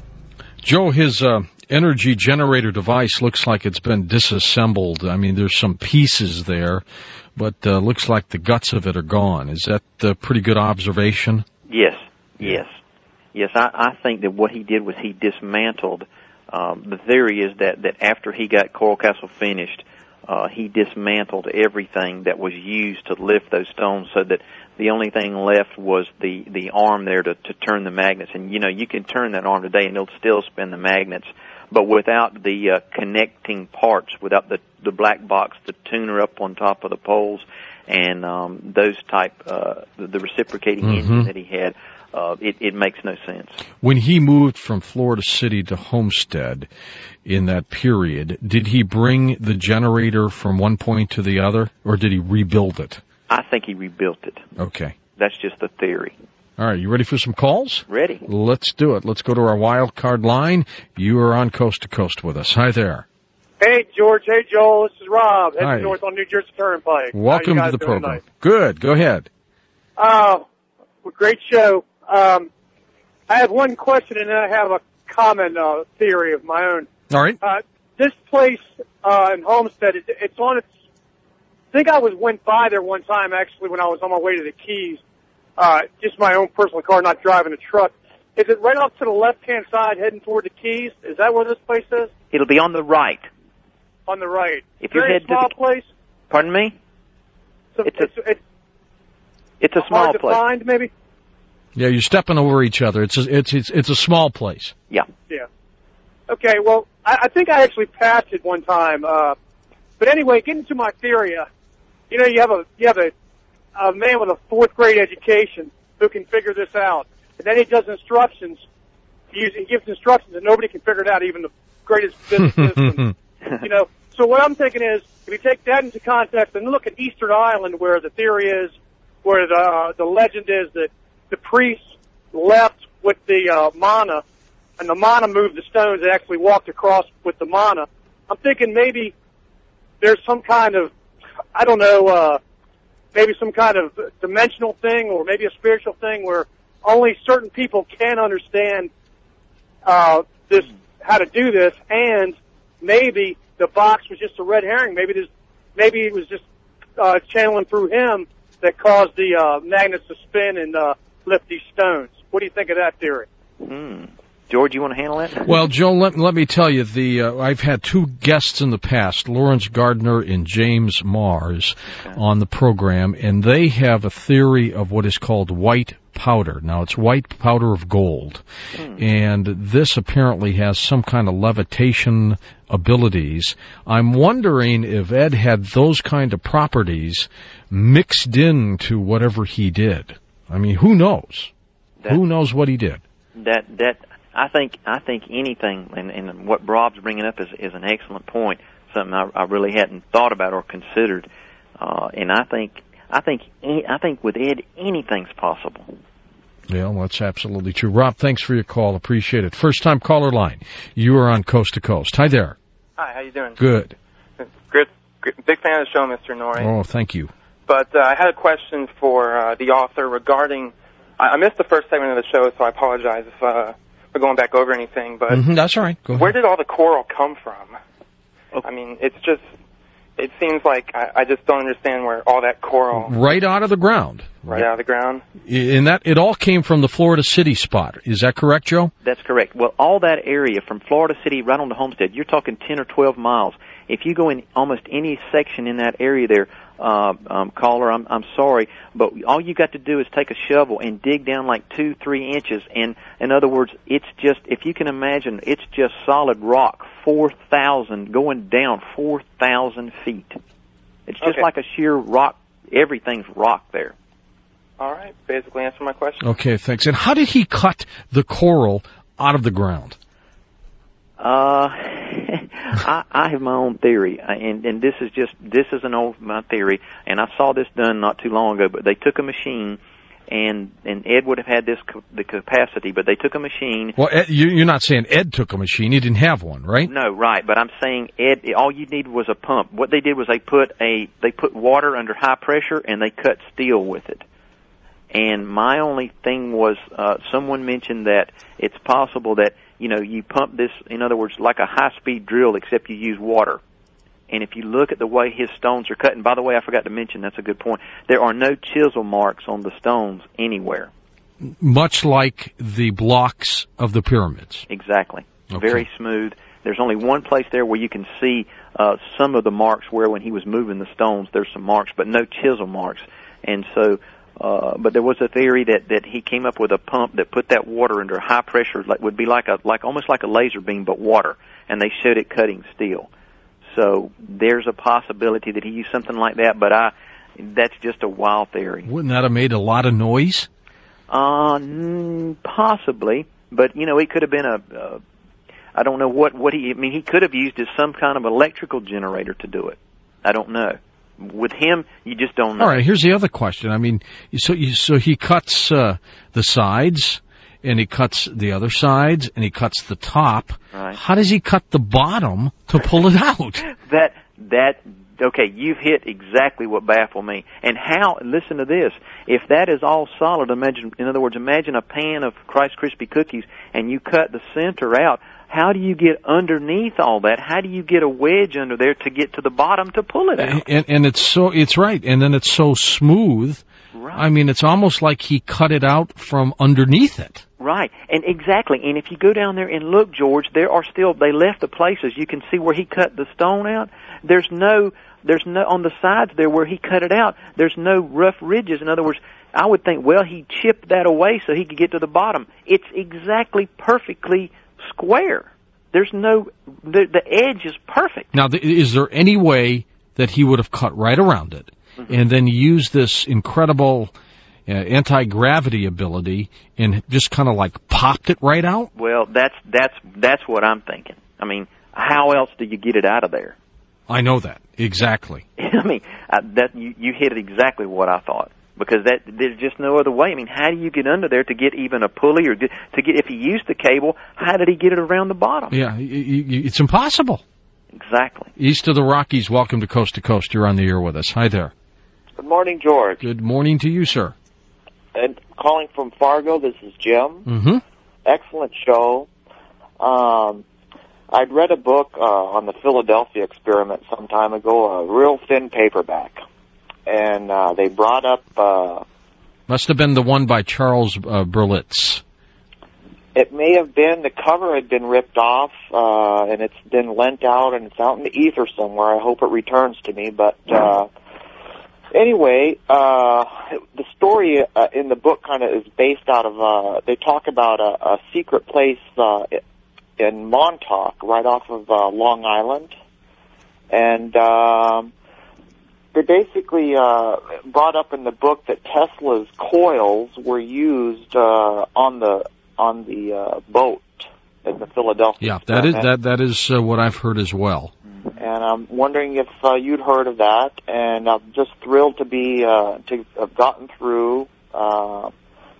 Joe, his uh, energy generator device looks like it's been disassembled. I mean, there's some pieces there, but uh, looks like the guts of it are gone. Is that a pretty good observation? Yes, yes, yes. I, I think that what he did was he dismantled. Um, the theory is that, that after he got Coral Castle finished, uh, he dismantled everything that was used to lift those stones, so that the only thing left was the, the arm there to, to turn the magnets. And, you know, you can turn that arm today and it'll still spin the magnets, but without the uh, connecting parts, without the, the black box, the tuner up on top of the poles, and um, those type, uh, the, the reciprocating mm-hmm. engine that he had, uh, it, it makes no sense. When he moved from Florida City to Homestead in that period, did he bring the generator from one point to the other, or did he rebuild it? I think he rebuilt it. Okay. That's just the theory. All right, you ready for some calls? Ready. Let's do it. Let's go to our wild card line. You are on Coast to Coast with us. Hi there. Hey, George. Hey, Joel. This is Rob, heading Hi. north on New Jersey Turnpike. Welcome to the program. Tonight? Good. Go ahead. Uh, well, great show. Um, I have one question, and then I have a comment uh, theory of my own. All right. Uh, this place uh, in Homestead, it, it's on its. I think I was went by there one time actually when I was on my way to the Keys. Uh, just my own personal car, not driving a truck. Is it right off to the left-hand side, heading toward the Keys? Is that where this place is? It'll be on the right. On the right. If you head a small to the, place. Pardon me? So it's, it's, a, it's, it's a small hard to place. find, maybe. Yeah, you're stepping over each other. It's a, it's it's it's a small place. Yeah. Yeah. Okay. Well, I, I think I actually passed it one time. Uh, but anyway, getting to my theory, uh, you know, you have a you have a, a man with a fourth grade education who can figure this out, and then he does instructions. He, he gives instructions, and nobody can figure it out, even the greatest physicists. and, you know. So what I'm thinking is, if you take that into context and look at Easter Island, where the theory is, where the uh, the legend is that the priests left with the uh, mana, and the mana moved the stones and actually walked across with the mana. I'm thinking maybe there's some kind of, I don't know, uh, maybe some kind of dimensional thing, or maybe a spiritual thing where only certain people can understand uh, this, how to do this, and maybe the box was just a red herring. Maybe there's, maybe it was just uh, channeling through him that caused the uh, magnets to spin and uh, lift these stones. What do you think of that theory? Hmm. George, you want to handle that? Well, Joe, let, let me tell you, the uh, I've had two guests in the past, Lawrence Gardner and James Mars, okay. on the program, and they have a theory of what is called white powder. Now, it's white powder of gold, hmm. and this apparently has some kind of levitation abilities. I'm wondering if Ed had those kind of properties mixed into whatever he did. I mean, who knows? That, who knows what he did? That that I think I think anything, and, and what Rob's bringing up is, is an excellent point. Something I, I really hadn't thought about or considered, uh, and I think I think I think with Ed anything's possible. Yeah, well, that's absolutely true. Rob, thanks for your call. Appreciate it. First-time caller line. You are on Coast to Coast. Hi there. Hi, how you doing? Good. Great, great, big fan of the show, Mister Norrie. Oh, thank you. But uh, I had a question for uh, the author regarding. I, I missed the first segment of the show, so I apologize if uh, we're going back over anything. But mm-hmm, that's all right. Go ahead. Where did all the coral come from? Okay. I mean, it's just. It seems like I, I just don't understand where all that coral. Right out of the ground. Right out of the ground. In that, it all came from the Florida City spot. Is that correct, Joe? That's correct. Well, all that area from Florida City right on to Homestead, you're talking ten or twelve miles. If you go in almost any section in that area there, uh, um, caller, I'm, I'm sorry, but all you got to do is take a shovel and dig down like two, three inches. And in other words, it's just, if you can imagine, it's just solid rock, four thousand, going down four thousand feet. It's just okay. like a sheer rock. Everything's rock there. All right, basically answer my question. Okay, thanks. And how did he cut the coral out of the ground? Uh, I, I have my own theory, and and this is just this is an old my theory, and I saw this done not too long ago. But they took a machine, and and Ed would have had this the capacity, but they took a machine. Well, Ed, you, you're not saying Ed took a machine; he didn't have one, right? No, right. But I'm saying Ed. All you needed was a pump. What they did was they put a they put water under high pressure, and they cut steel with it. And my only thing was, uh, someone mentioned that it's possible that, you know, you pump this, in other words, like a high-speed drill, except you use water. And if you look at the way his stones are cut, and by the way, I forgot to mention, that's a good point, there are no chisel marks on the stones anywhere. Much like the blocks of the pyramids. Exactly. Okay. Very smooth. There's only one place there where you can see uh, some of the marks where when he was moving the stones, there's some marks, but no chisel marks. And so... Uh, but there was a theory that, that he came up with a pump that put that water under high pressure, like would be like a like almost like a laser beam, but water, and they showed it cutting steel. So there's a possibility that he used something like that, but I that's just a wild theory. Wouldn't that have made a lot of noise? Uh, mm, possibly, but you know, it could have been a. Uh, I don't know what what he. I mean, he could have used as some kind of electrical generator to do it. I don't know. With him, you just don't know. All right, here's the other question. I mean, so you, so he cuts uh, the sides, and he cuts the other sides, and he cuts the top. Right. How does he cut the bottom to pull it out? that that okay, you've hit exactly what baffled me. And how? Listen to this. If that is all solid, imagine. In other words, imagine a pan of Rice Krispie cookies, and you cut the center out. How do you get underneath all that? How do you get a wedge under there to get to the bottom to pull it out? And, and it's so, it's right. And then it's so smooth. Right. I mean, it's almost like he cut it out from underneath it. Right. And exactly. And if you go down there and look, George, there are still, they left the places. You can see where he cut the stone out. There's no, there's no, on the sides there where he cut it out, there's no rough ridges. In other words, I would think, well, he chipped that away so he could get to the bottom. It's exactly perfectly square. There's no, the, the edge is perfect. Now, th- is there any way that he would have cut right around it mm-hmm. and then used this incredible uh, anti-gravity ability and just kind of like popped it right out? Well, that's, that's, that's what I'm thinking. I mean, how else do you get it out of there? I know that. Exactly. I mean, I, that, you, you hit exactly what I thought. Because that there's just no other way. I mean, how do you get under there to get even a pulley or to get, if he used the cable, how did he get it around the bottom? Yeah, it's impossible. Exactly. East of the Rockies, welcome to Coast to Coast. You're on the air with us. Hi there. Good morning, George. Good morning to you, sir. And calling from Fargo, this is Jim. Mm-hmm. Excellent show. Um, I'd read a book uh, on the Philadelphia experiment some time ago, a real thin paperback. And uh, they brought up... Uh, Must have been the one by Charles uh, Berlitz. It may have been. The cover had been ripped off, uh, and it's been lent out, and it's out in the ether somewhere. I hope it returns to me. But uh, anyway, uh, the story uh, in the book kind of is based out of... Uh, they talk about a, a secret place uh, in Montauk, right off of uh, Long Island. And... Um, They basically uh, brought up in the book that Tesla's coils were used uh, on the on the uh, boat in the Philadelphia. Yeah, that is that that is uh, what I've heard as well. And I'm wondering if uh, you'd heard of that. And I'm just thrilled to be uh, to have gotten through uh,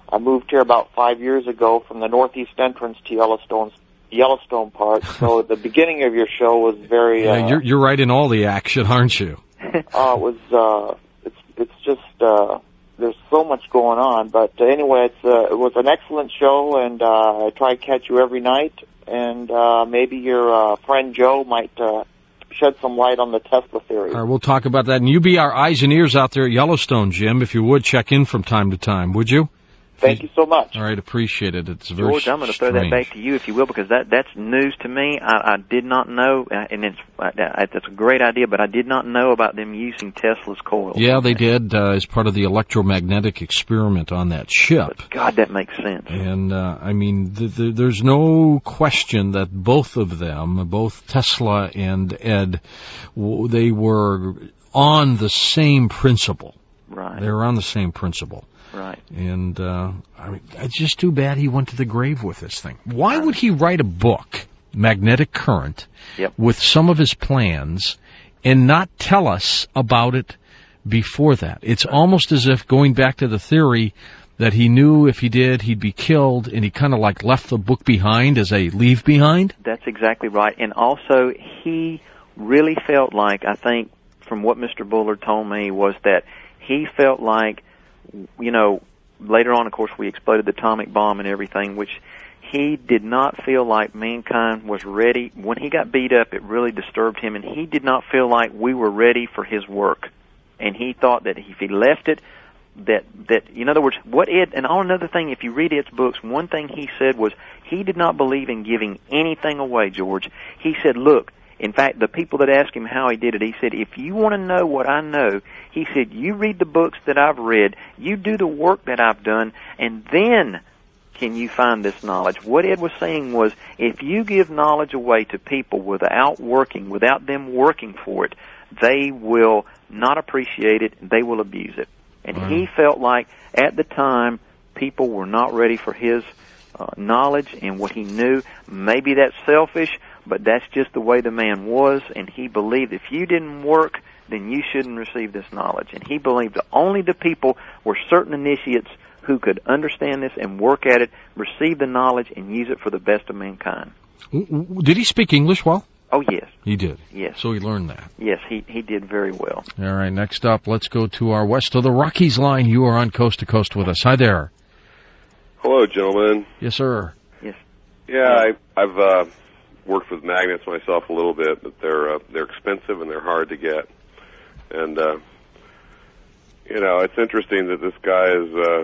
I moved here about five years ago from the northeast entrance to Yellowstone's Yellowstone Park. So the beginning of your show was very. Yeah, uh, you're you're right in all the action, aren't you? uh, it was. Uh, it's it's just. Uh, there's so much going on, but uh, anyway, it's uh, it was an excellent show, and uh, I try to catch you every night. And uh, maybe your uh, friend Joe might uh, shed some light on the Tesla theory. All right, we'll talk about that. And you be our eyes and ears out there at Yellowstone, Jim. If you would, check in from time to time, would you? Thank you so much. All right, appreciate it. It's very George, I'm going to throw that back to you, if you will, because that that's news to me. I, I did not know, uh, and it's uh, that's a great idea, but I did not know about them using Tesla's coils. Yeah, they did uh, as part of the electromagnetic experiment on that ship. But God, that makes sense. And uh, I mean, th- th- there's no question that both of them, both Tesla and Ed, w- they were on the same principle. Right. They were on the same principle. Right. And uh, I mean, it's just too bad he went to the grave with this thing. Why would he write a book, Magnetic Current, yep. with some of his plans and not tell us about it before that? It's almost as if going back to the theory that he knew if he did, he'd be killed, and he kind of like left the book behind as a leave behind? That's exactly right. And also, he really felt like, I think, from what Mister Bullard told me, was that he felt like, you know, later on, of course, we exploded the atomic bomb and everything, which he did not feel like mankind was ready. When he got beat up, it really disturbed him, and he did not feel like we were ready for his work. And he thought that if he left it, that, that in other words, what Ed, and on another thing, if you read Ed's books, one thing he said was he did not believe in giving anything away, George. He said, look, in fact, the people that asked him how he did it, he said, if you want to know what I know, he said, you read the books that I've read, you do the work that I've done, and then can you find this knowledge. What Ed was saying was, if you give knowledge away to people without working, without them working for it, they will not appreciate it, they will abuse it. And wow. he felt like, at the time, people were not ready for his uh, knowledge and what he knew. Maybe that's selfish, but that's just the way the man was, and he believed if you didn't work, then you shouldn't receive this knowledge. And he believed that only the people were certain initiates who could understand this and work at it, receive the knowledge, and use it for the best of mankind. Did he speak English well? Oh, yes. He did? Yes. So he learned that? Yes, he, he did very well. All right, next up, let's go to our West of the Rockies line. You are on Coast to Coast with us. Hi there. Hello, gentlemen. Yes, sir. Yes. Yeah, I, I've uh, worked with magnets myself a little bit, but they're uh, they're expensive and they're hard to get. And, uh, you know, it's interesting that this guy is, uh,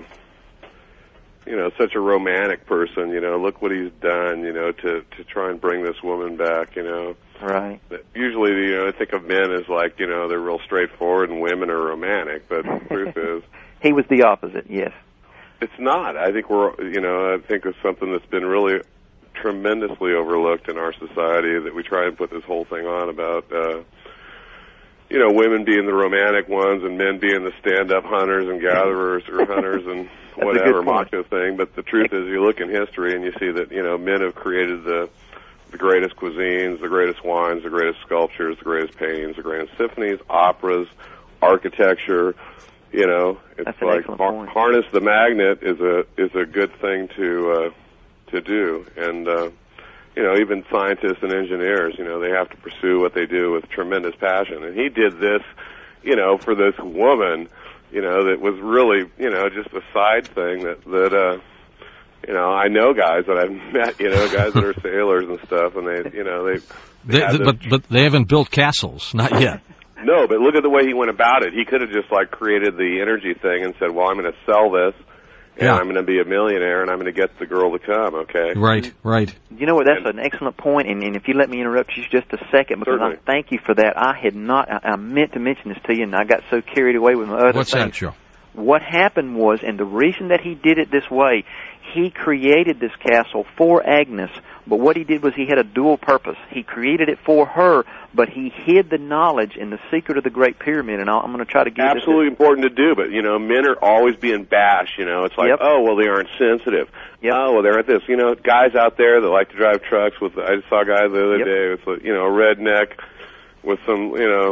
you know, such a romantic person. You know, look what he's done, you know, to, to try and bring this woman back, you know. Right. Usually, you know, I think of men as like, you know, they're real straightforward and women are romantic, but the truth is... He was the opposite, yes. It's not. I think we're, you know, I think it's something that's been really tremendously overlooked in our society, that we try and put this whole thing on about, uh, you know, women being the romantic ones and men being the stand-up hunters and gatherers or hunters and whatever macho thing. But the truth is, you look in history and you see that, you know, men have created the the greatest cuisines, the greatest wines, the greatest sculptures, the greatest paintings, the greatest symphonies, operas, architecture. You know, it's That's an like excellent har- point. harness the magnet is a is a good thing to uh, to do, and uh, you know, even scientists and engineers, you know, they have to pursue what they do with tremendous passion. And he did this, you know, for this woman, you know, that was really, you know, just a side thing that that uh, you know, I know guys that I've met, you know, guys that are sailors and stuff, and they, you know, they, they, they but but they haven't built castles, not yet. No, but look at the way he went about it. He could have just like created the energy thing and said, well, I'm going to sell this, and yeah. I'm going to be a millionaire, and I'm going to get the girl to come, okay? Right, right. You know what, that's and, an excellent point, and, and if you let me interrupt you just a second, because certainly. I thank you for that. I had not, I, I meant to mention this to you, and I got so carried away with my other What's things. that, Joe? What happened was, and the reason that he did it this way, he created this castle for Agnes, but what he did was he had a dual purpose. He created it for her, but he hid the knowledge and the secret of the Great Pyramid, and I'm going to try to give absolutely this important to do, but, you know, men are always being bashed, you know. It's like, yep. oh, well, they aren't sensitive. Yep. Oh, well, they're at this. You know, guys out there that like to drive trucks with, I saw a guy the other yep. day with, you know, a redneck with some, you know,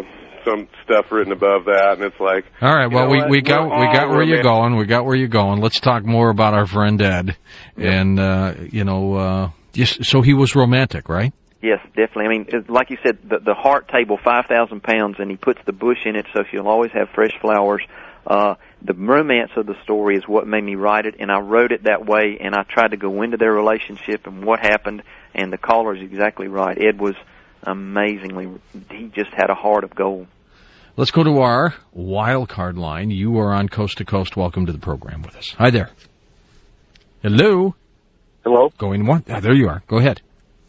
some stuff written above that, and it's like, all right. Well, we what? we got We're we got where romantic. you're going. We got where you're going. Let's talk more about our friend Ed. Yep. And uh, you know, uh, just so he was romantic, right? Yes, definitely. I mean, it's, like you said, the, the heart table, five thousand pounds, and he puts the bush in it, so she'll always have fresh flowers. Uh, the romance of the story is what made me write it, and I wrote it that way, and I tried to go into their relationship and what happened, and the caller's exactly right. Ed was amazingly, he just had a heart of gold. Let's go to our wild card line. You are on Coast to Coast. Welcome to the program with us. Hi there. Hello. Hello? Going one. Ah, there you are. Go ahead.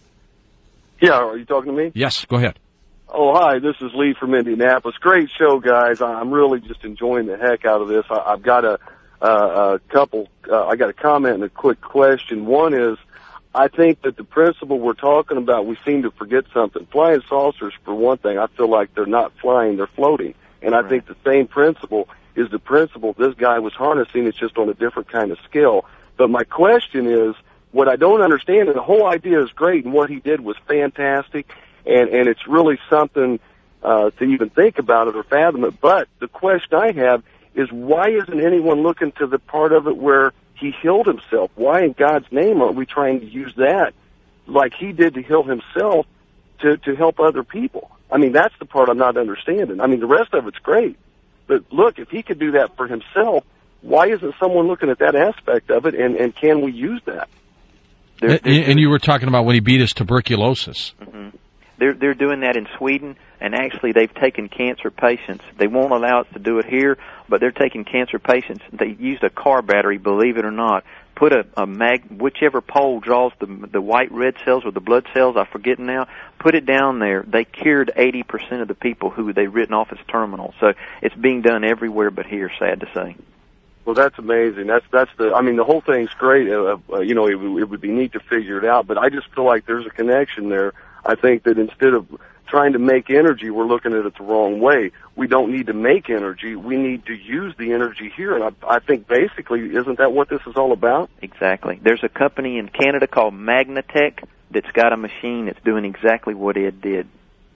Yeah, are you talking to me? Yes, go ahead. Oh, hi, this is Lee from Indianapolis. Great show, guys. I'm really just enjoying the heck out of this. I, I've got a, uh, a couple, uh, I got a comment and a quick question. One is, I think that the principle we're talking about, we seem to forget something. Flying saucers, for one thing, I feel like they're not flying, they're floating. And I Right. think the same principle is the principle this guy was harnessing. It's just on a different kind of skill. But my question is, what I don't understand, and the whole idea is great, and what he did was fantastic, and, and it's really something uh, to even think about it or fathom it. But the question I have is, why isn't anyone looking to the part of it where he healed himself? Why in God's name aren't we trying to use that like he did to heal himself to, to help other people? I mean, that's the part I'm not understanding. I mean, the rest of it's great. But look, if he could do that for himself, why isn't someone looking at that aspect of it, and, and can we use that? They're, and, and you were talking about when he beat his tuberculosis. Mm-hmm. They're they're doing that in Sweden, and actually they've taken cancer patients. They won't allow us to do it here, but they're taking cancer patients. They used a car battery, believe it or not. Put a, a mag, whichever pole draws the the white red cells or the blood cells, I forget now. Put it down there. They cured eighty percent of the people who they've written off as terminal. So it's being done everywhere but here. Sad to say. Well, that's amazing. That's that's the. I mean, the whole thing's great. Uh, uh, you know, it, it would be neat to figure it out. But I just feel like there's a connection there. I think that instead of trying to make energy, we're looking at it the wrong way. We don't need to make energy. We need to use the energy here. And I, I think basically, isn't that what this is all about? Exactly. There's a company in Canada called Magnatech that's got a machine that's doing exactly what Ed did.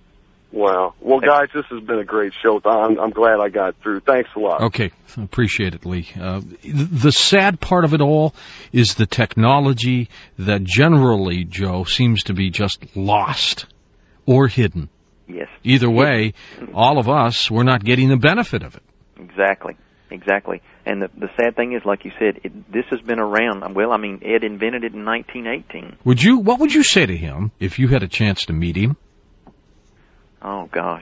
Wow. Well, guys, this has been a great show. I'm, I'm glad I got through. Thanks a lot. Okay, appreciate it, Lee. Uh, the sad part of it all is the technology that generally, Joe, seems to be just lost or hidden. Yes. Either way, all of us, we're not getting the benefit of it. Exactly. Exactly. And the, the sad thing is, like you said, it, this has been around. Well, I mean, Ed invented it in nineteen eighteen. Would you? What would you say to him if you had a chance to meet him? Oh gosh,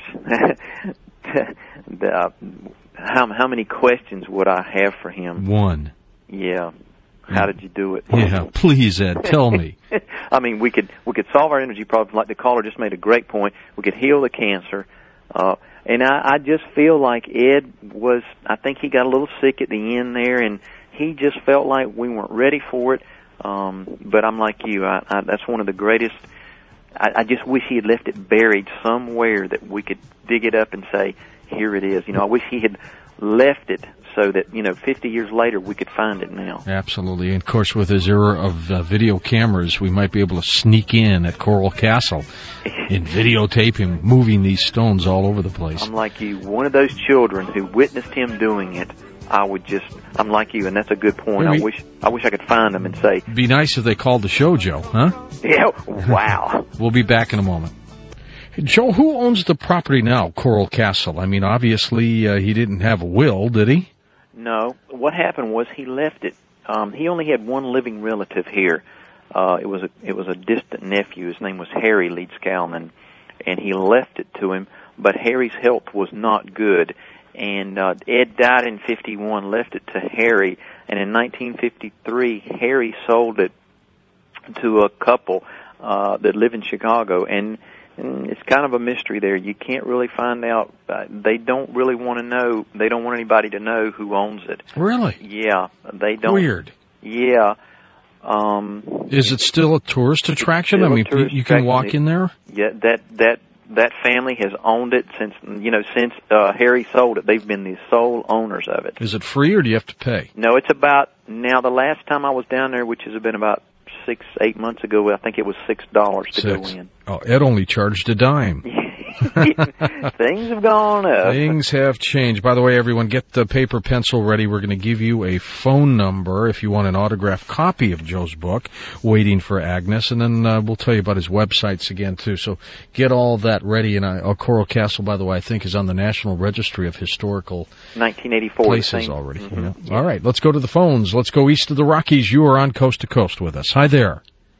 the, uh, how how many questions would I have for him? One. Yeah. How did you do it? Yeah, please, Ed, tell me. I mean, we could we could solve our energy problems. Like the caller just made a great point. We could heal the cancer, uh, and I, I just feel like Ed was. I think he got a little sick at the end there, and he just felt like we weren't ready for it. Um, but I'm like you. I, I, that's one of the greatest. I, I just wish he had left it buried somewhere that we could dig it up and say, here it is. You know, I wish he had left it so that, you know, fifty years later we could find it now. Absolutely. And of course, with his era of uh, video cameras, we might be able to sneak in at Coral Castle and videotape him moving these stones all over the place. I'm like you. One of those children who witnessed him doing it, I would just, I'm like you, and that's a good point. Maybe. I wish I wish I could find them and say, Be nice if they called the show, Joe, huh? yeah, wow. We'll be back in a moment. Joe, who owns the property now, Coral Castle? I mean, obviously, uh, he didn't have a will, did he? No. What happened was he left it. Um, he only had one living relative here. Uh, it was a, it was a distant nephew. His name was Harry Leeds-Kalman, and he left it to him, but Harry's health was not good. And uh, Ed died in fifty-one, left it to Harry, and in nineteen fifty-three, Harry sold it to a couple uh, that live in Chicago, and, and it's kind of a mystery there. You can't really find out. Uh, they don't really want to know. They don't want anybody to know who owns it. Really? Yeah, they don't. Weird. Yeah. Um, Is it still a tourist attraction? still I a mean, tourist you can walk attraction. in there? Yeah, that that that family has owned it since you know since uh, Harry sold it. They've been the sole owners of it. Is it free or do you have to pay? No, it's about now. The last time I was down there, which has been about six, eight months ago, I think it was six dollars to Six. go in. Oh, Ed only charged a dime. Things have gone up. Things have changed. By the way, everyone, get the paper, pencil ready. We're going to give you a phone number if you want an autographed copy of Joe's book, Waiting for Agnes, and then uh, we'll tell you about his websites again, too. So get all that ready. And uh, Coral Castle, by the way, I think is on the National Registry of Historical nineteen eighty-four places already. Mm-hmm. Yeah. Yeah. All right, let's go to the phones. Let's go east of the Rockies. You are on Coast to Coast with us. Hi there.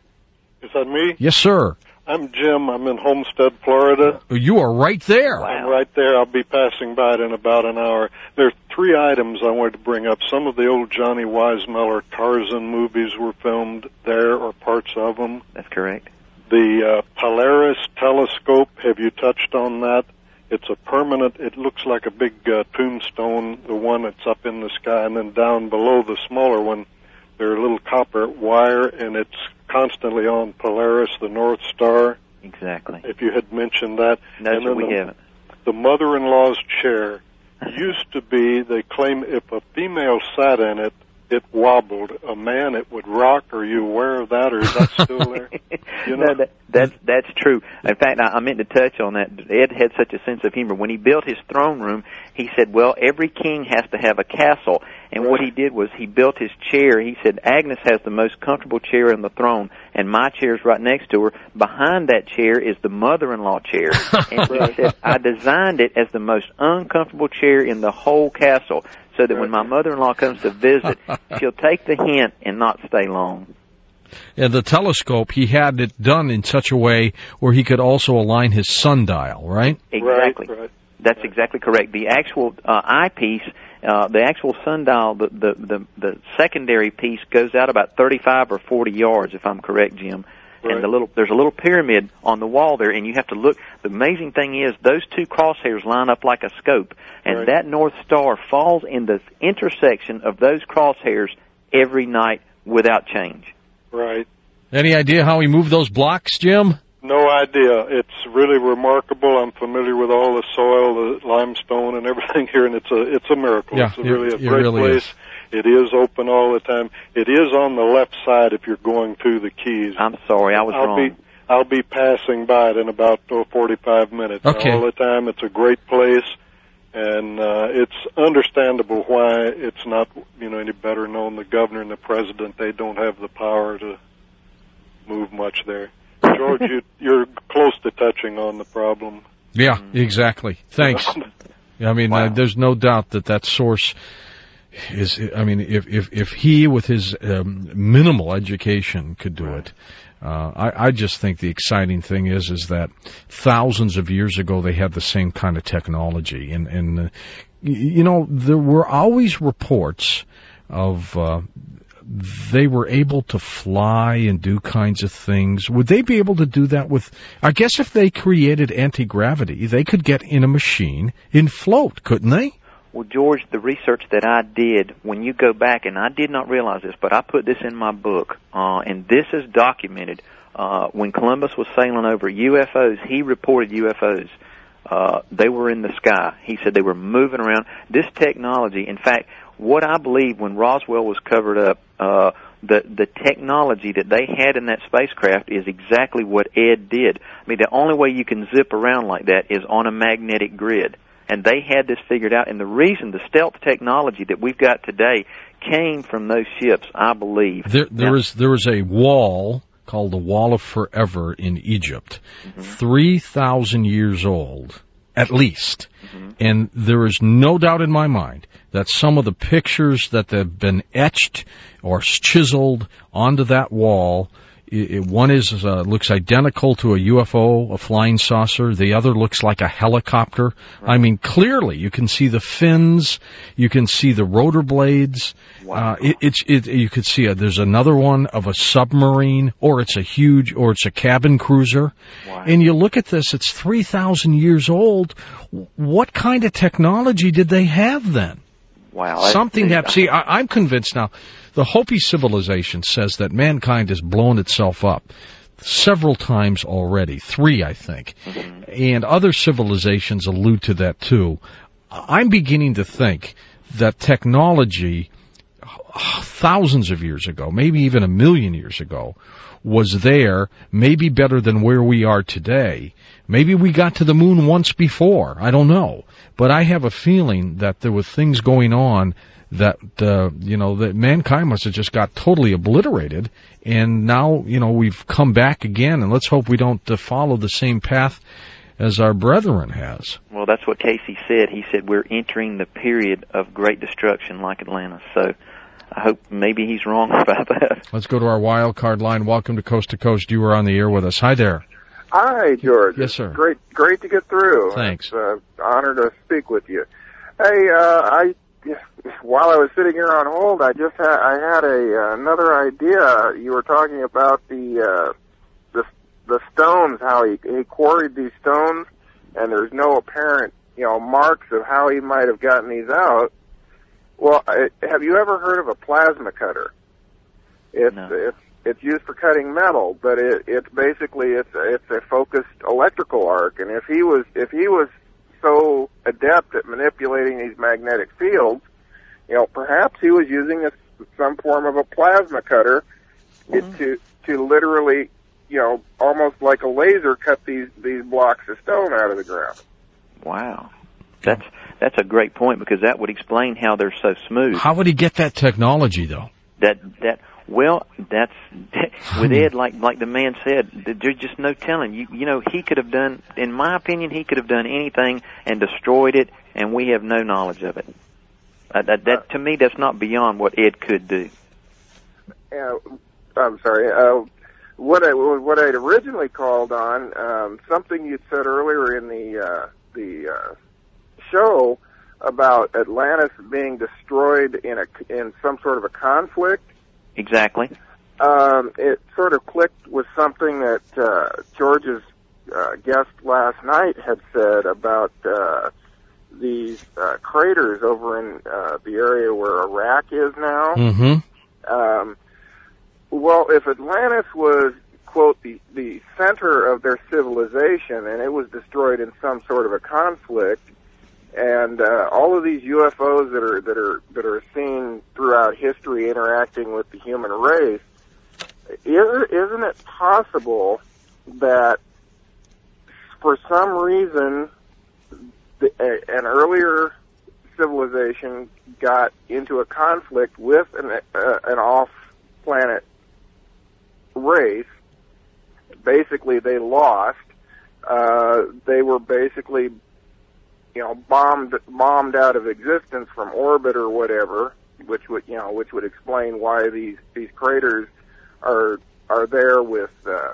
Is that me? Yes, sir. I'm Jim. I'm in Homestead, Florida. You are right there. Wow. I'm right there. I'll be passing by it in about an hour. There are three items I wanted to bring up. Some of the old Johnny Weissmuller Tarzan movies were filmed there, or parts of them. That's correct. The uh, Polaris telescope, have you touched on that? It's a permanent, it looks like a big uh, tombstone, the one that's up in the sky, and then down below the smaller one, there are little copper wire, and it's constantly on Polaris, the North Star. Exactly. If you had mentioned that. No, and sir, then we the, haven't. The mother-in-law's chair used to be, they claim if a female sat in it, it wobbled. A man, it would rock. Are you aware of that, or is that still there? You know? No, that, that's that's true. In fact, I, I meant to touch on that. Ed had such a sense of humor. When he built his throne room, he said, well, every king has to have a castle. And right. what he did was he built his chair. He said, Agnes has the most comfortable chair in the throne, and my chair's right next to her. Behind that chair is the mother-in-law chair. And right. he said, I designed it as the most uncomfortable chair in the whole castle, so that right. when my mother-in-law comes to visit, she'll take the hint and not stay long. And the telescope, he had it done in such a way where he could also align his sundial, right? Exactly. Right, right. That's exactly correct. The actual uh, eyepiece, uh, the actual sundial, the, the, the, the secondary piece goes out about thirty-five or forty yards, if I'm correct, Jim. Right. And the little, there's a little pyramid on the wall there, and you have to look. The amazing thing is those two crosshairs line up like a scope, and right. that North Star falls in the intersection of those crosshairs every night without change. Right. Any idea how he moved those blocks, Jim? No idea. It's really remarkable. I'm familiar with all the soil, the limestone, and everything here, and it's a it's a miracle. Yeah, it's a really it, a great it really place. Is. It is open all the time. It is on the left side if you're going through the Keys. I'm sorry, I was I'll wrong. Be, I'll be passing by it in about oh, forty-five minutes. Okay. All the time. It's a great place, and uh, it's understandable why it's not, you know, any better known. The governor and the president, they don't have the power to move much there. George, you, you're close to touching on the problem. Yeah, exactly. Thanks. I mean, Wow. uh, there's no doubt that that source is, I mean, if if, if he, with his um, minimal education, could do Right. it, uh, I, I just think the exciting thing is is that thousands of years ago they had the same kind of technology. And, and uh, you know, there were always reports of... Uh, they were able to fly and do kinds of things. Would they be able to do that with, I guess if they created anti-gravity, they could get in a machine and float, couldn't they? Well, George, the research that I did, when you go back, and I did not realize this, but I put this in my book, uh, and this is documented. Uh, when Columbus was sailing over U F Os, he reported U F Os. Uh, they were in the sky. He said they were moving around. This technology, in fact, what I believe when Roswell was covered up, uh, the the technology that they had in that spacecraft is exactly what Ed did. I mean, the only way you can zip around like that is on a magnetic grid. And they had this figured out. And the reason, the stealth technology that we've got today came from those ships, I believe. There, there, now, is, there is a wall called the Wall of Forever in Egypt, mm-hmm. three thousand years old, at least. Mm-hmm. And there is no doubt in my mind that some of the pictures that have been etched or chiseled onto that wall, it, it, one is uh, looks identical to a U F O, a flying saucer. The other looks like a helicopter. Right. I mean, clearly you can see the fins, you can see the rotor blades. Wow. Uh, it, it's it, you could see a, there's another one of a submarine, or it's a huge, or it's a cabin cruiser. Wow. And you look at this; it's three thousand years old. What kind of technology did they have then? Wow. Something that, see, I, I'm convinced now, the Hopi civilization says that mankind has blown itself up several times already, three, I think, mm-hmm. and other civilizations allude to that too. I'm beginning to think that technology, thousands of years ago, maybe even a million years ago, was there, maybe better than where we are today. Maybe we got to the moon once before. I don't know. But I have a feeling that there were things going on that, uh, you know, that mankind must have just got totally obliterated. And now, you know, we've come back again, and let's hope we don't uh, follow the same path as our brethren has. Well, that's what Casey said. He said we're entering the period of great destruction like Atlantis. So I hope maybe he's wrong about that. Let's go to our wild card line. Welcome to Coast to Coast. You are on the air with us. Hi there. Hi, George. Yes, sir. Great, great to get through. Thanks. It's an uh, honor to speak with you. Hey, uh, I while I was sitting here on hold, I just had I had a uh, another idea. You were talking about the uh, the the stones, how he he quarried these stones, and there's no apparent you know marks of how he might have gotten these out. Well, I, have you ever heard of a plasma cutter? It's no. it's it's used for cutting metal, but it, it's basically it's a, it's a focused electrical arc. And if he was if he was so adept at manipulating these magnetic fields, you know, perhaps he was using a, some form of a plasma cutter Mm-hmm. to to literally, you know, almost like a laser, cut these these blocks of stone out of the ground. Wow. That's that's a great point, because that would explain how they're so smooth. How would he get that technology, though? That that well, that's with Ed, like like the man said, there's just no telling. You you know, he could have done, in my opinion, he could have done anything and destroyed it, and we have no knowledge of it. Uh, that, that to me, that's not beyond what Ed could do. Uh, I'm sorry. Uh, what I what I'd originally called on, um, something you said earlier in the uh, the uh, show about Atlantis being destroyed in a in some sort of a conflict. Exactly. Um, it sort of clicked with something that uh, George's uh, guest last night had said about uh, these uh, craters over in uh, the area where Iraq is now. Mm-hmm. Um, well, if Atlantis was, quote, the, the center of their civilization, and it was destroyed in some sort of a conflict, and uh, all of these U F Os that are that are that are seen throughout history interacting with the human race, is, isn't it possible that for some reason the, a, an earlier civilization got into a conflict with an, uh, an off-planet race? Basically, they lost. Uh, they were basically, you know, bombed bombed out of existence from orbit or whatever, which would, you know, which would explain why these these craters are are there with, uh,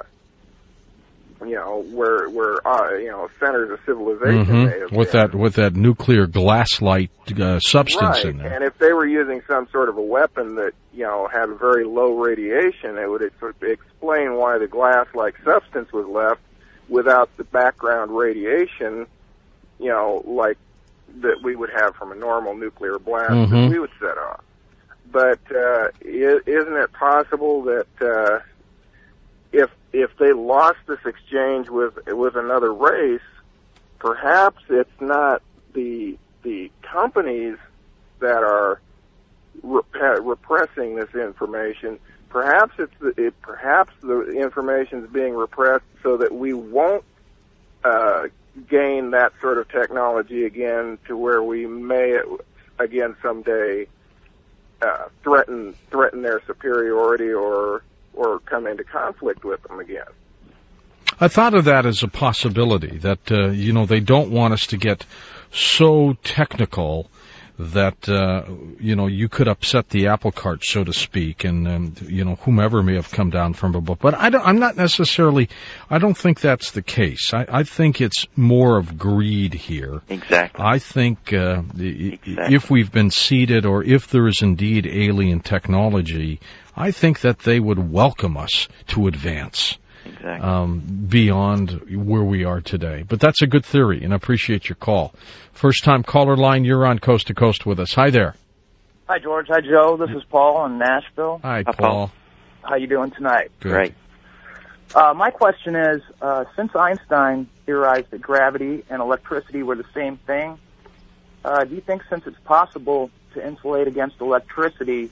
you know, where where uh, you know centers of civilization Mm-hmm. may have With been. that with that nuclear glass-like uh, substance Right, in there. and if they were using some sort of a weapon that, you know, had very low radiation, it would ex- explain why the glass-like substance was left without the background radiation, you know, like that we would have from a normal nuclear blast Mm-hmm. that we would set off. But uh, i- isn't it possible that uh, if if they lost this exchange with with another race, perhaps it's not the the companies that are rep- repressing this information. Perhaps it's the, it, perhaps the information is being repressed so that we won't uh, gain that sort of technology again, to where we may again someday uh, threaten threaten their superiority or or come into conflict with them again. I thought of that as a possibility, that, uh, you know, they don't want us to get so technical that, uh, you know, you could upset the apple cart, so to speak, and, um, you know, whomever may have come down from above. But I don't, I'm not necessarily, I don't think that's the case. I, I think it's more of greed here. Exactly. I think uh, Exactly. if we've been seeded, or if there is indeed alien technology, I think that they would welcome us to advance. Exactly. Um, beyond where we are today. But that's a good theory, and I appreciate your call. First time caller line, you're on Coast to Coast with us. Hi there. Hi, George. Hi, Joe. This is Paul in Nashville. Hi, Hi, Paul. Paul. How you doing tonight? Good. Great. Uh, my question is, uh, since Einstein theorized that gravity and electricity were the same thing, uh, do you think since it's possible to insulate against electricity,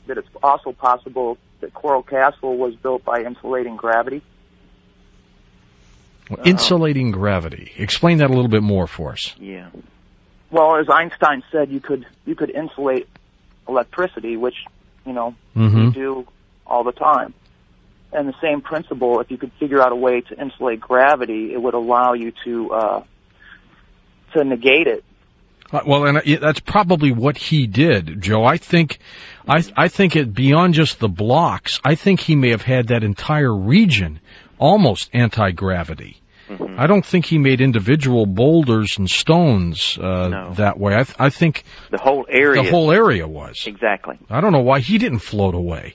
that it's also possible that Coral Castle was built by insulating gravity. Well, insulating gravity. Explain that a little bit more for us. Yeah. Well, as Einstein said, you could you could insulate electricity, which, you know, mm-hmm. we do all the time. And the same principle, if you could figure out a way to insulate gravity, it would allow you to uh, to negate it. Uh, well, and uh, that's probably what he did, Joe. I think, I I think it beyond just the blocks. I think he may have had that entire region almost anti-gravity. Mm-hmm. I don't think he made individual boulders and stones uh, no. that way. I, th- I think the whole area. The whole area was exactly. I don't know why he didn't float away.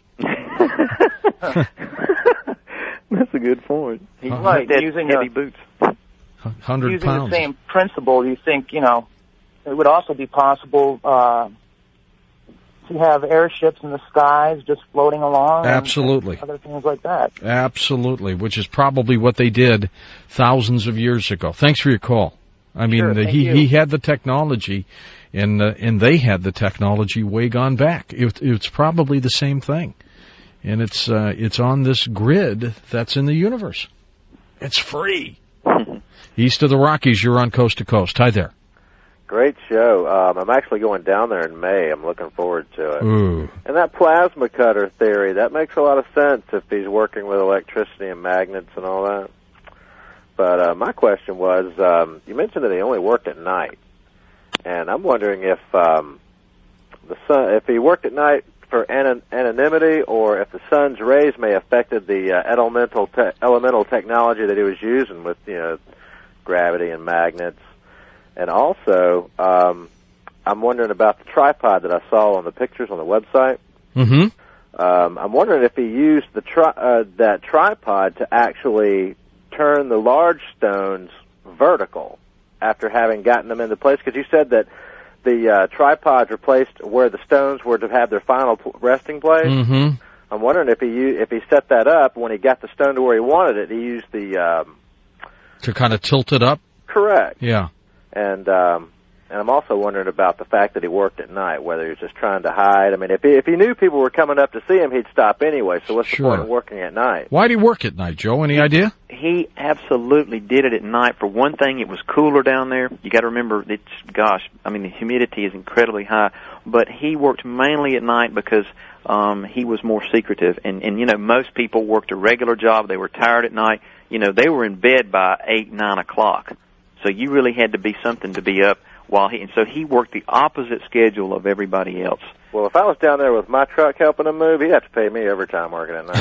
That's a good point. He uh, right, had using heavy a, boots. Hundred using pounds. the same principle, you think, you know, it would also be possible uh, to have airships in the skies just floating along. Absolutely. And other things like that. Absolutely, which is probably what they did thousands of years ago. Thanks for your call. I mean, sure, the, thank he you. he had the technology, and uh, and they had the technology way gone back. It, it's probably the same thing, and it's uh, it's on this grid that's in the universe. It's free. East of the Rockies, you're on Coast to Coast. Hi there. Great show. Um, I'm actually going down there in May. I'm looking forward to it. Ooh. And that plasma cutter theory, that makes a lot of sense if he's working with electricity and magnets and all that. But uh, my question was, um, you mentioned that he only worked at night. And I'm wondering if um, the sun, if he worked at night for an- anonymity, or if the sun's rays may have affected the uh, elemental te- elemental technology that he was using with, you know, gravity and magnets. And also, um, I'm wondering about the tripod that I saw on the pictures on the website. Mm-hmm. Um, I'm wondering if he used the tri- uh, that tripod to actually turn the large stones vertical after having gotten them into place, because you said that the uh, tripods were placed where the stones were to have their final p- resting place. Mm-hmm. I'm wondering if he u- if he set that up when he got the stone to where he wanted it. He used the um, to kind of tilt it up. Correct. Yeah. And um, and I'm also wondering about the fact that he worked at night, whether he was just trying to hide. I mean, if he, if he knew people were coming up to see him, he'd stop anyway. So what's Sure. the point of working at night? Why'd he work at night, Joe? Any idea? He absolutely did it at night. For one thing, it was cooler down there. You got to remember, it's gosh, I mean, the humidity is incredibly high. But he worked mainly at night because um, he was more secretive. And and you know, most people worked a regular job. They were tired at night. You know, they were in bed by eight, nine o'clock. So you really had to be something to be up while he, and so he worked the opposite schedule of everybody else. Well, if I was down there with my truck helping him move, he'd have to pay me every time working at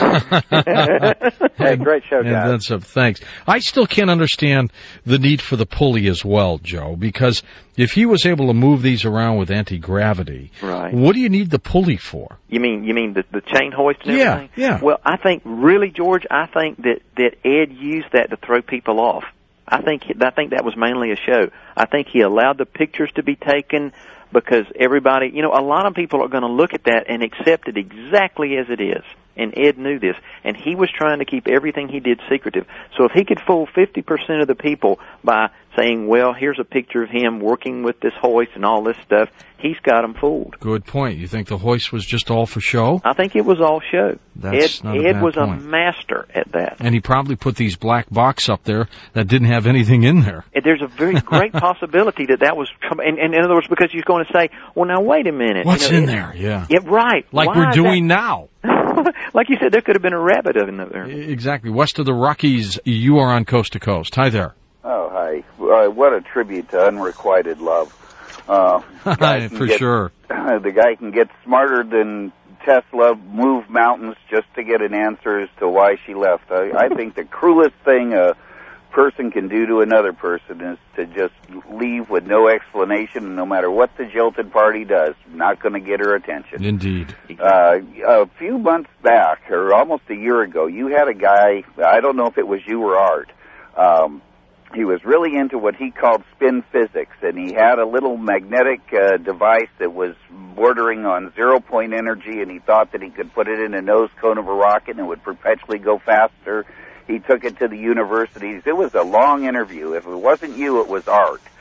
night. Hey, great show, guys. And that's a, thanks. I still can't understand the need for the pulley as well, Joe, because if he was able to move these around with anti-gravity, right. What do you need the pulley for? You mean you mean the, the chain hoist and yeah, everything? Yeah, Well, I think really, George, I think that, that Ed used that to throw people off. I think I think that was mainly a show. I think he allowed the pictures to be taken because everybody, you know, a lot of people are going to look at that and accept it exactly as it is. And Ed knew this, and he was trying to keep everything he did secretive. So if he could fool fifty percent of the people by saying, well, here's a picture of him working with this hoist and all this stuff, he's got them fooled. Good point. You think the hoist was just all for show? I think it was all show. That's Ed, not a Ed bad was point. a master at that. And he probably put these black box up there that didn't have anything in there. And there's a very great possibility that that was, and, and in other words, because you're going to say, well, now wait a minute. What's you know, in it, there? Yeah. Yeah, right. Like Why we're is doing that? now. Like you said, there could have been a rabbit in there. Exactly. West of the Rockies, you are on Coast to Coast. Hi there. Oh, hi. Uh, what a tribute to unrequited love. Uh, For get, sure. The guy can get smarter than Tesla, move mountains just to get an answer as to why she left. I, I think the cruelest thing a person can do to another person is to just leave with no explanation, no matter what the jilted party does. Not going to get her attention. Indeed. Uh, a few months back, or almost a year ago, you had a guy, I don't know if it was you or Art, um, he was really into what he called spin physics, and he had a little magnetic uh, device that was bordering on zero-point energy, and he thought that he could put it in a nose cone of a rocket and it would perpetually go faster. He took it to the universities. It was a long interview. If it wasn't you, it was Art.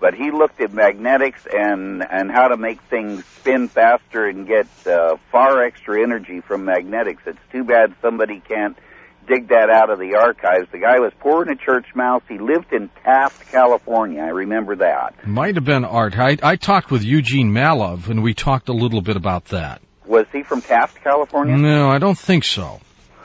but he looked at magnetics and, and how to make things spin faster and get uh, far extra energy from magnetics. It's too bad somebody can't dig that out of the archives. The guy was poor and a church mouse. He lived in Taft, California. I remember that. Might have been Art. I, I talked with Eugene Malov, and we talked a little bit about that. Was he from Taft, California? No, I don't think so.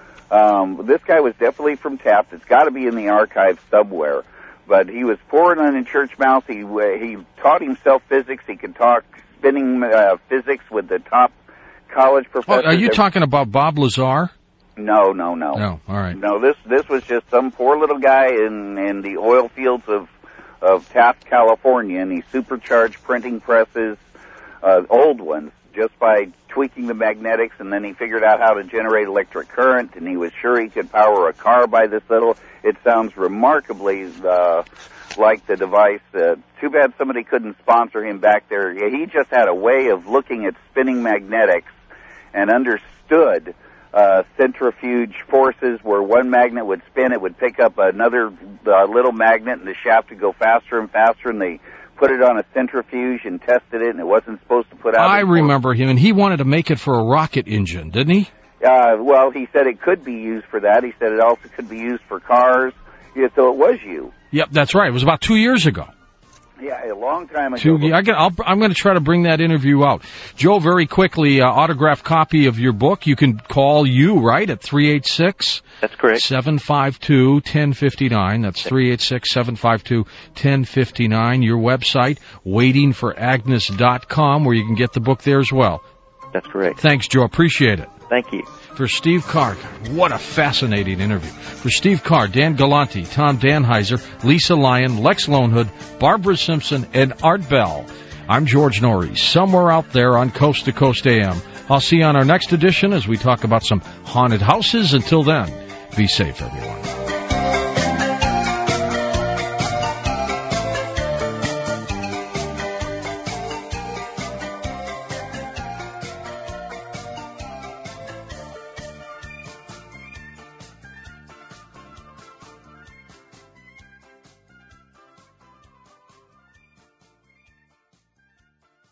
Um, this guy was definitely from Taft. It's got to be in the archives somewhere. But he was poor and a church mouse. He he taught himself physics. He could talk spinning uh, physics with the top college professors. Oh, are you talking about Bob Lazar? No, no, no. No, all right. No, this this was just some poor little guy in in the oil fields of of Taft, California, and he supercharged printing presses, uh, old ones, just by tweaking the magnetics, and then he figured out how to generate electric current, and he was sure he could power a car by this little. It sounds remarkably uh, like the device. Uh, too bad somebody couldn't sponsor him back there. He just had a way of looking at spinning magnetics and understood uh, centrifuge forces where one magnet would spin, it would pick up another uh, little magnet, and the shaft would go faster and faster, and they put it on a centrifuge and tested it, and it wasn't supposed to put out. I remember him, and he wanted to make it for a rocket engine, didn't he? Uh, well, he said it could be used for that. He said it also could be used for cars. Yeah, so it was you. Yep, that's right. It was about two years ago. Yeah, a long time ago. Two, I get, I'll, I'm going to try to bring that interview out. Joe, very quickly, uh, autographed copy of your book. You can call you, right, at three eight six, That's correct. seven five two, one zero five nine. That's three eight six, seven five two, one zero five nine. Your website, waiting for agnes dot com, where you can get the book there as well. That's correct. Thanks, Joe. Appreciate it. Thank you. For Steve Carr, what a fascinating interview. For Steve Carr, Dan Galante, Tom Danheiser, Lisa Lyon, Lex Lonehood, Barbara Simpson, and Art Bell, I'm George Norrie, somewhere out there on Coast to Coast A M. I'll see you on our next edition as we talk about some haunted houses. Until then, be safe, everyone.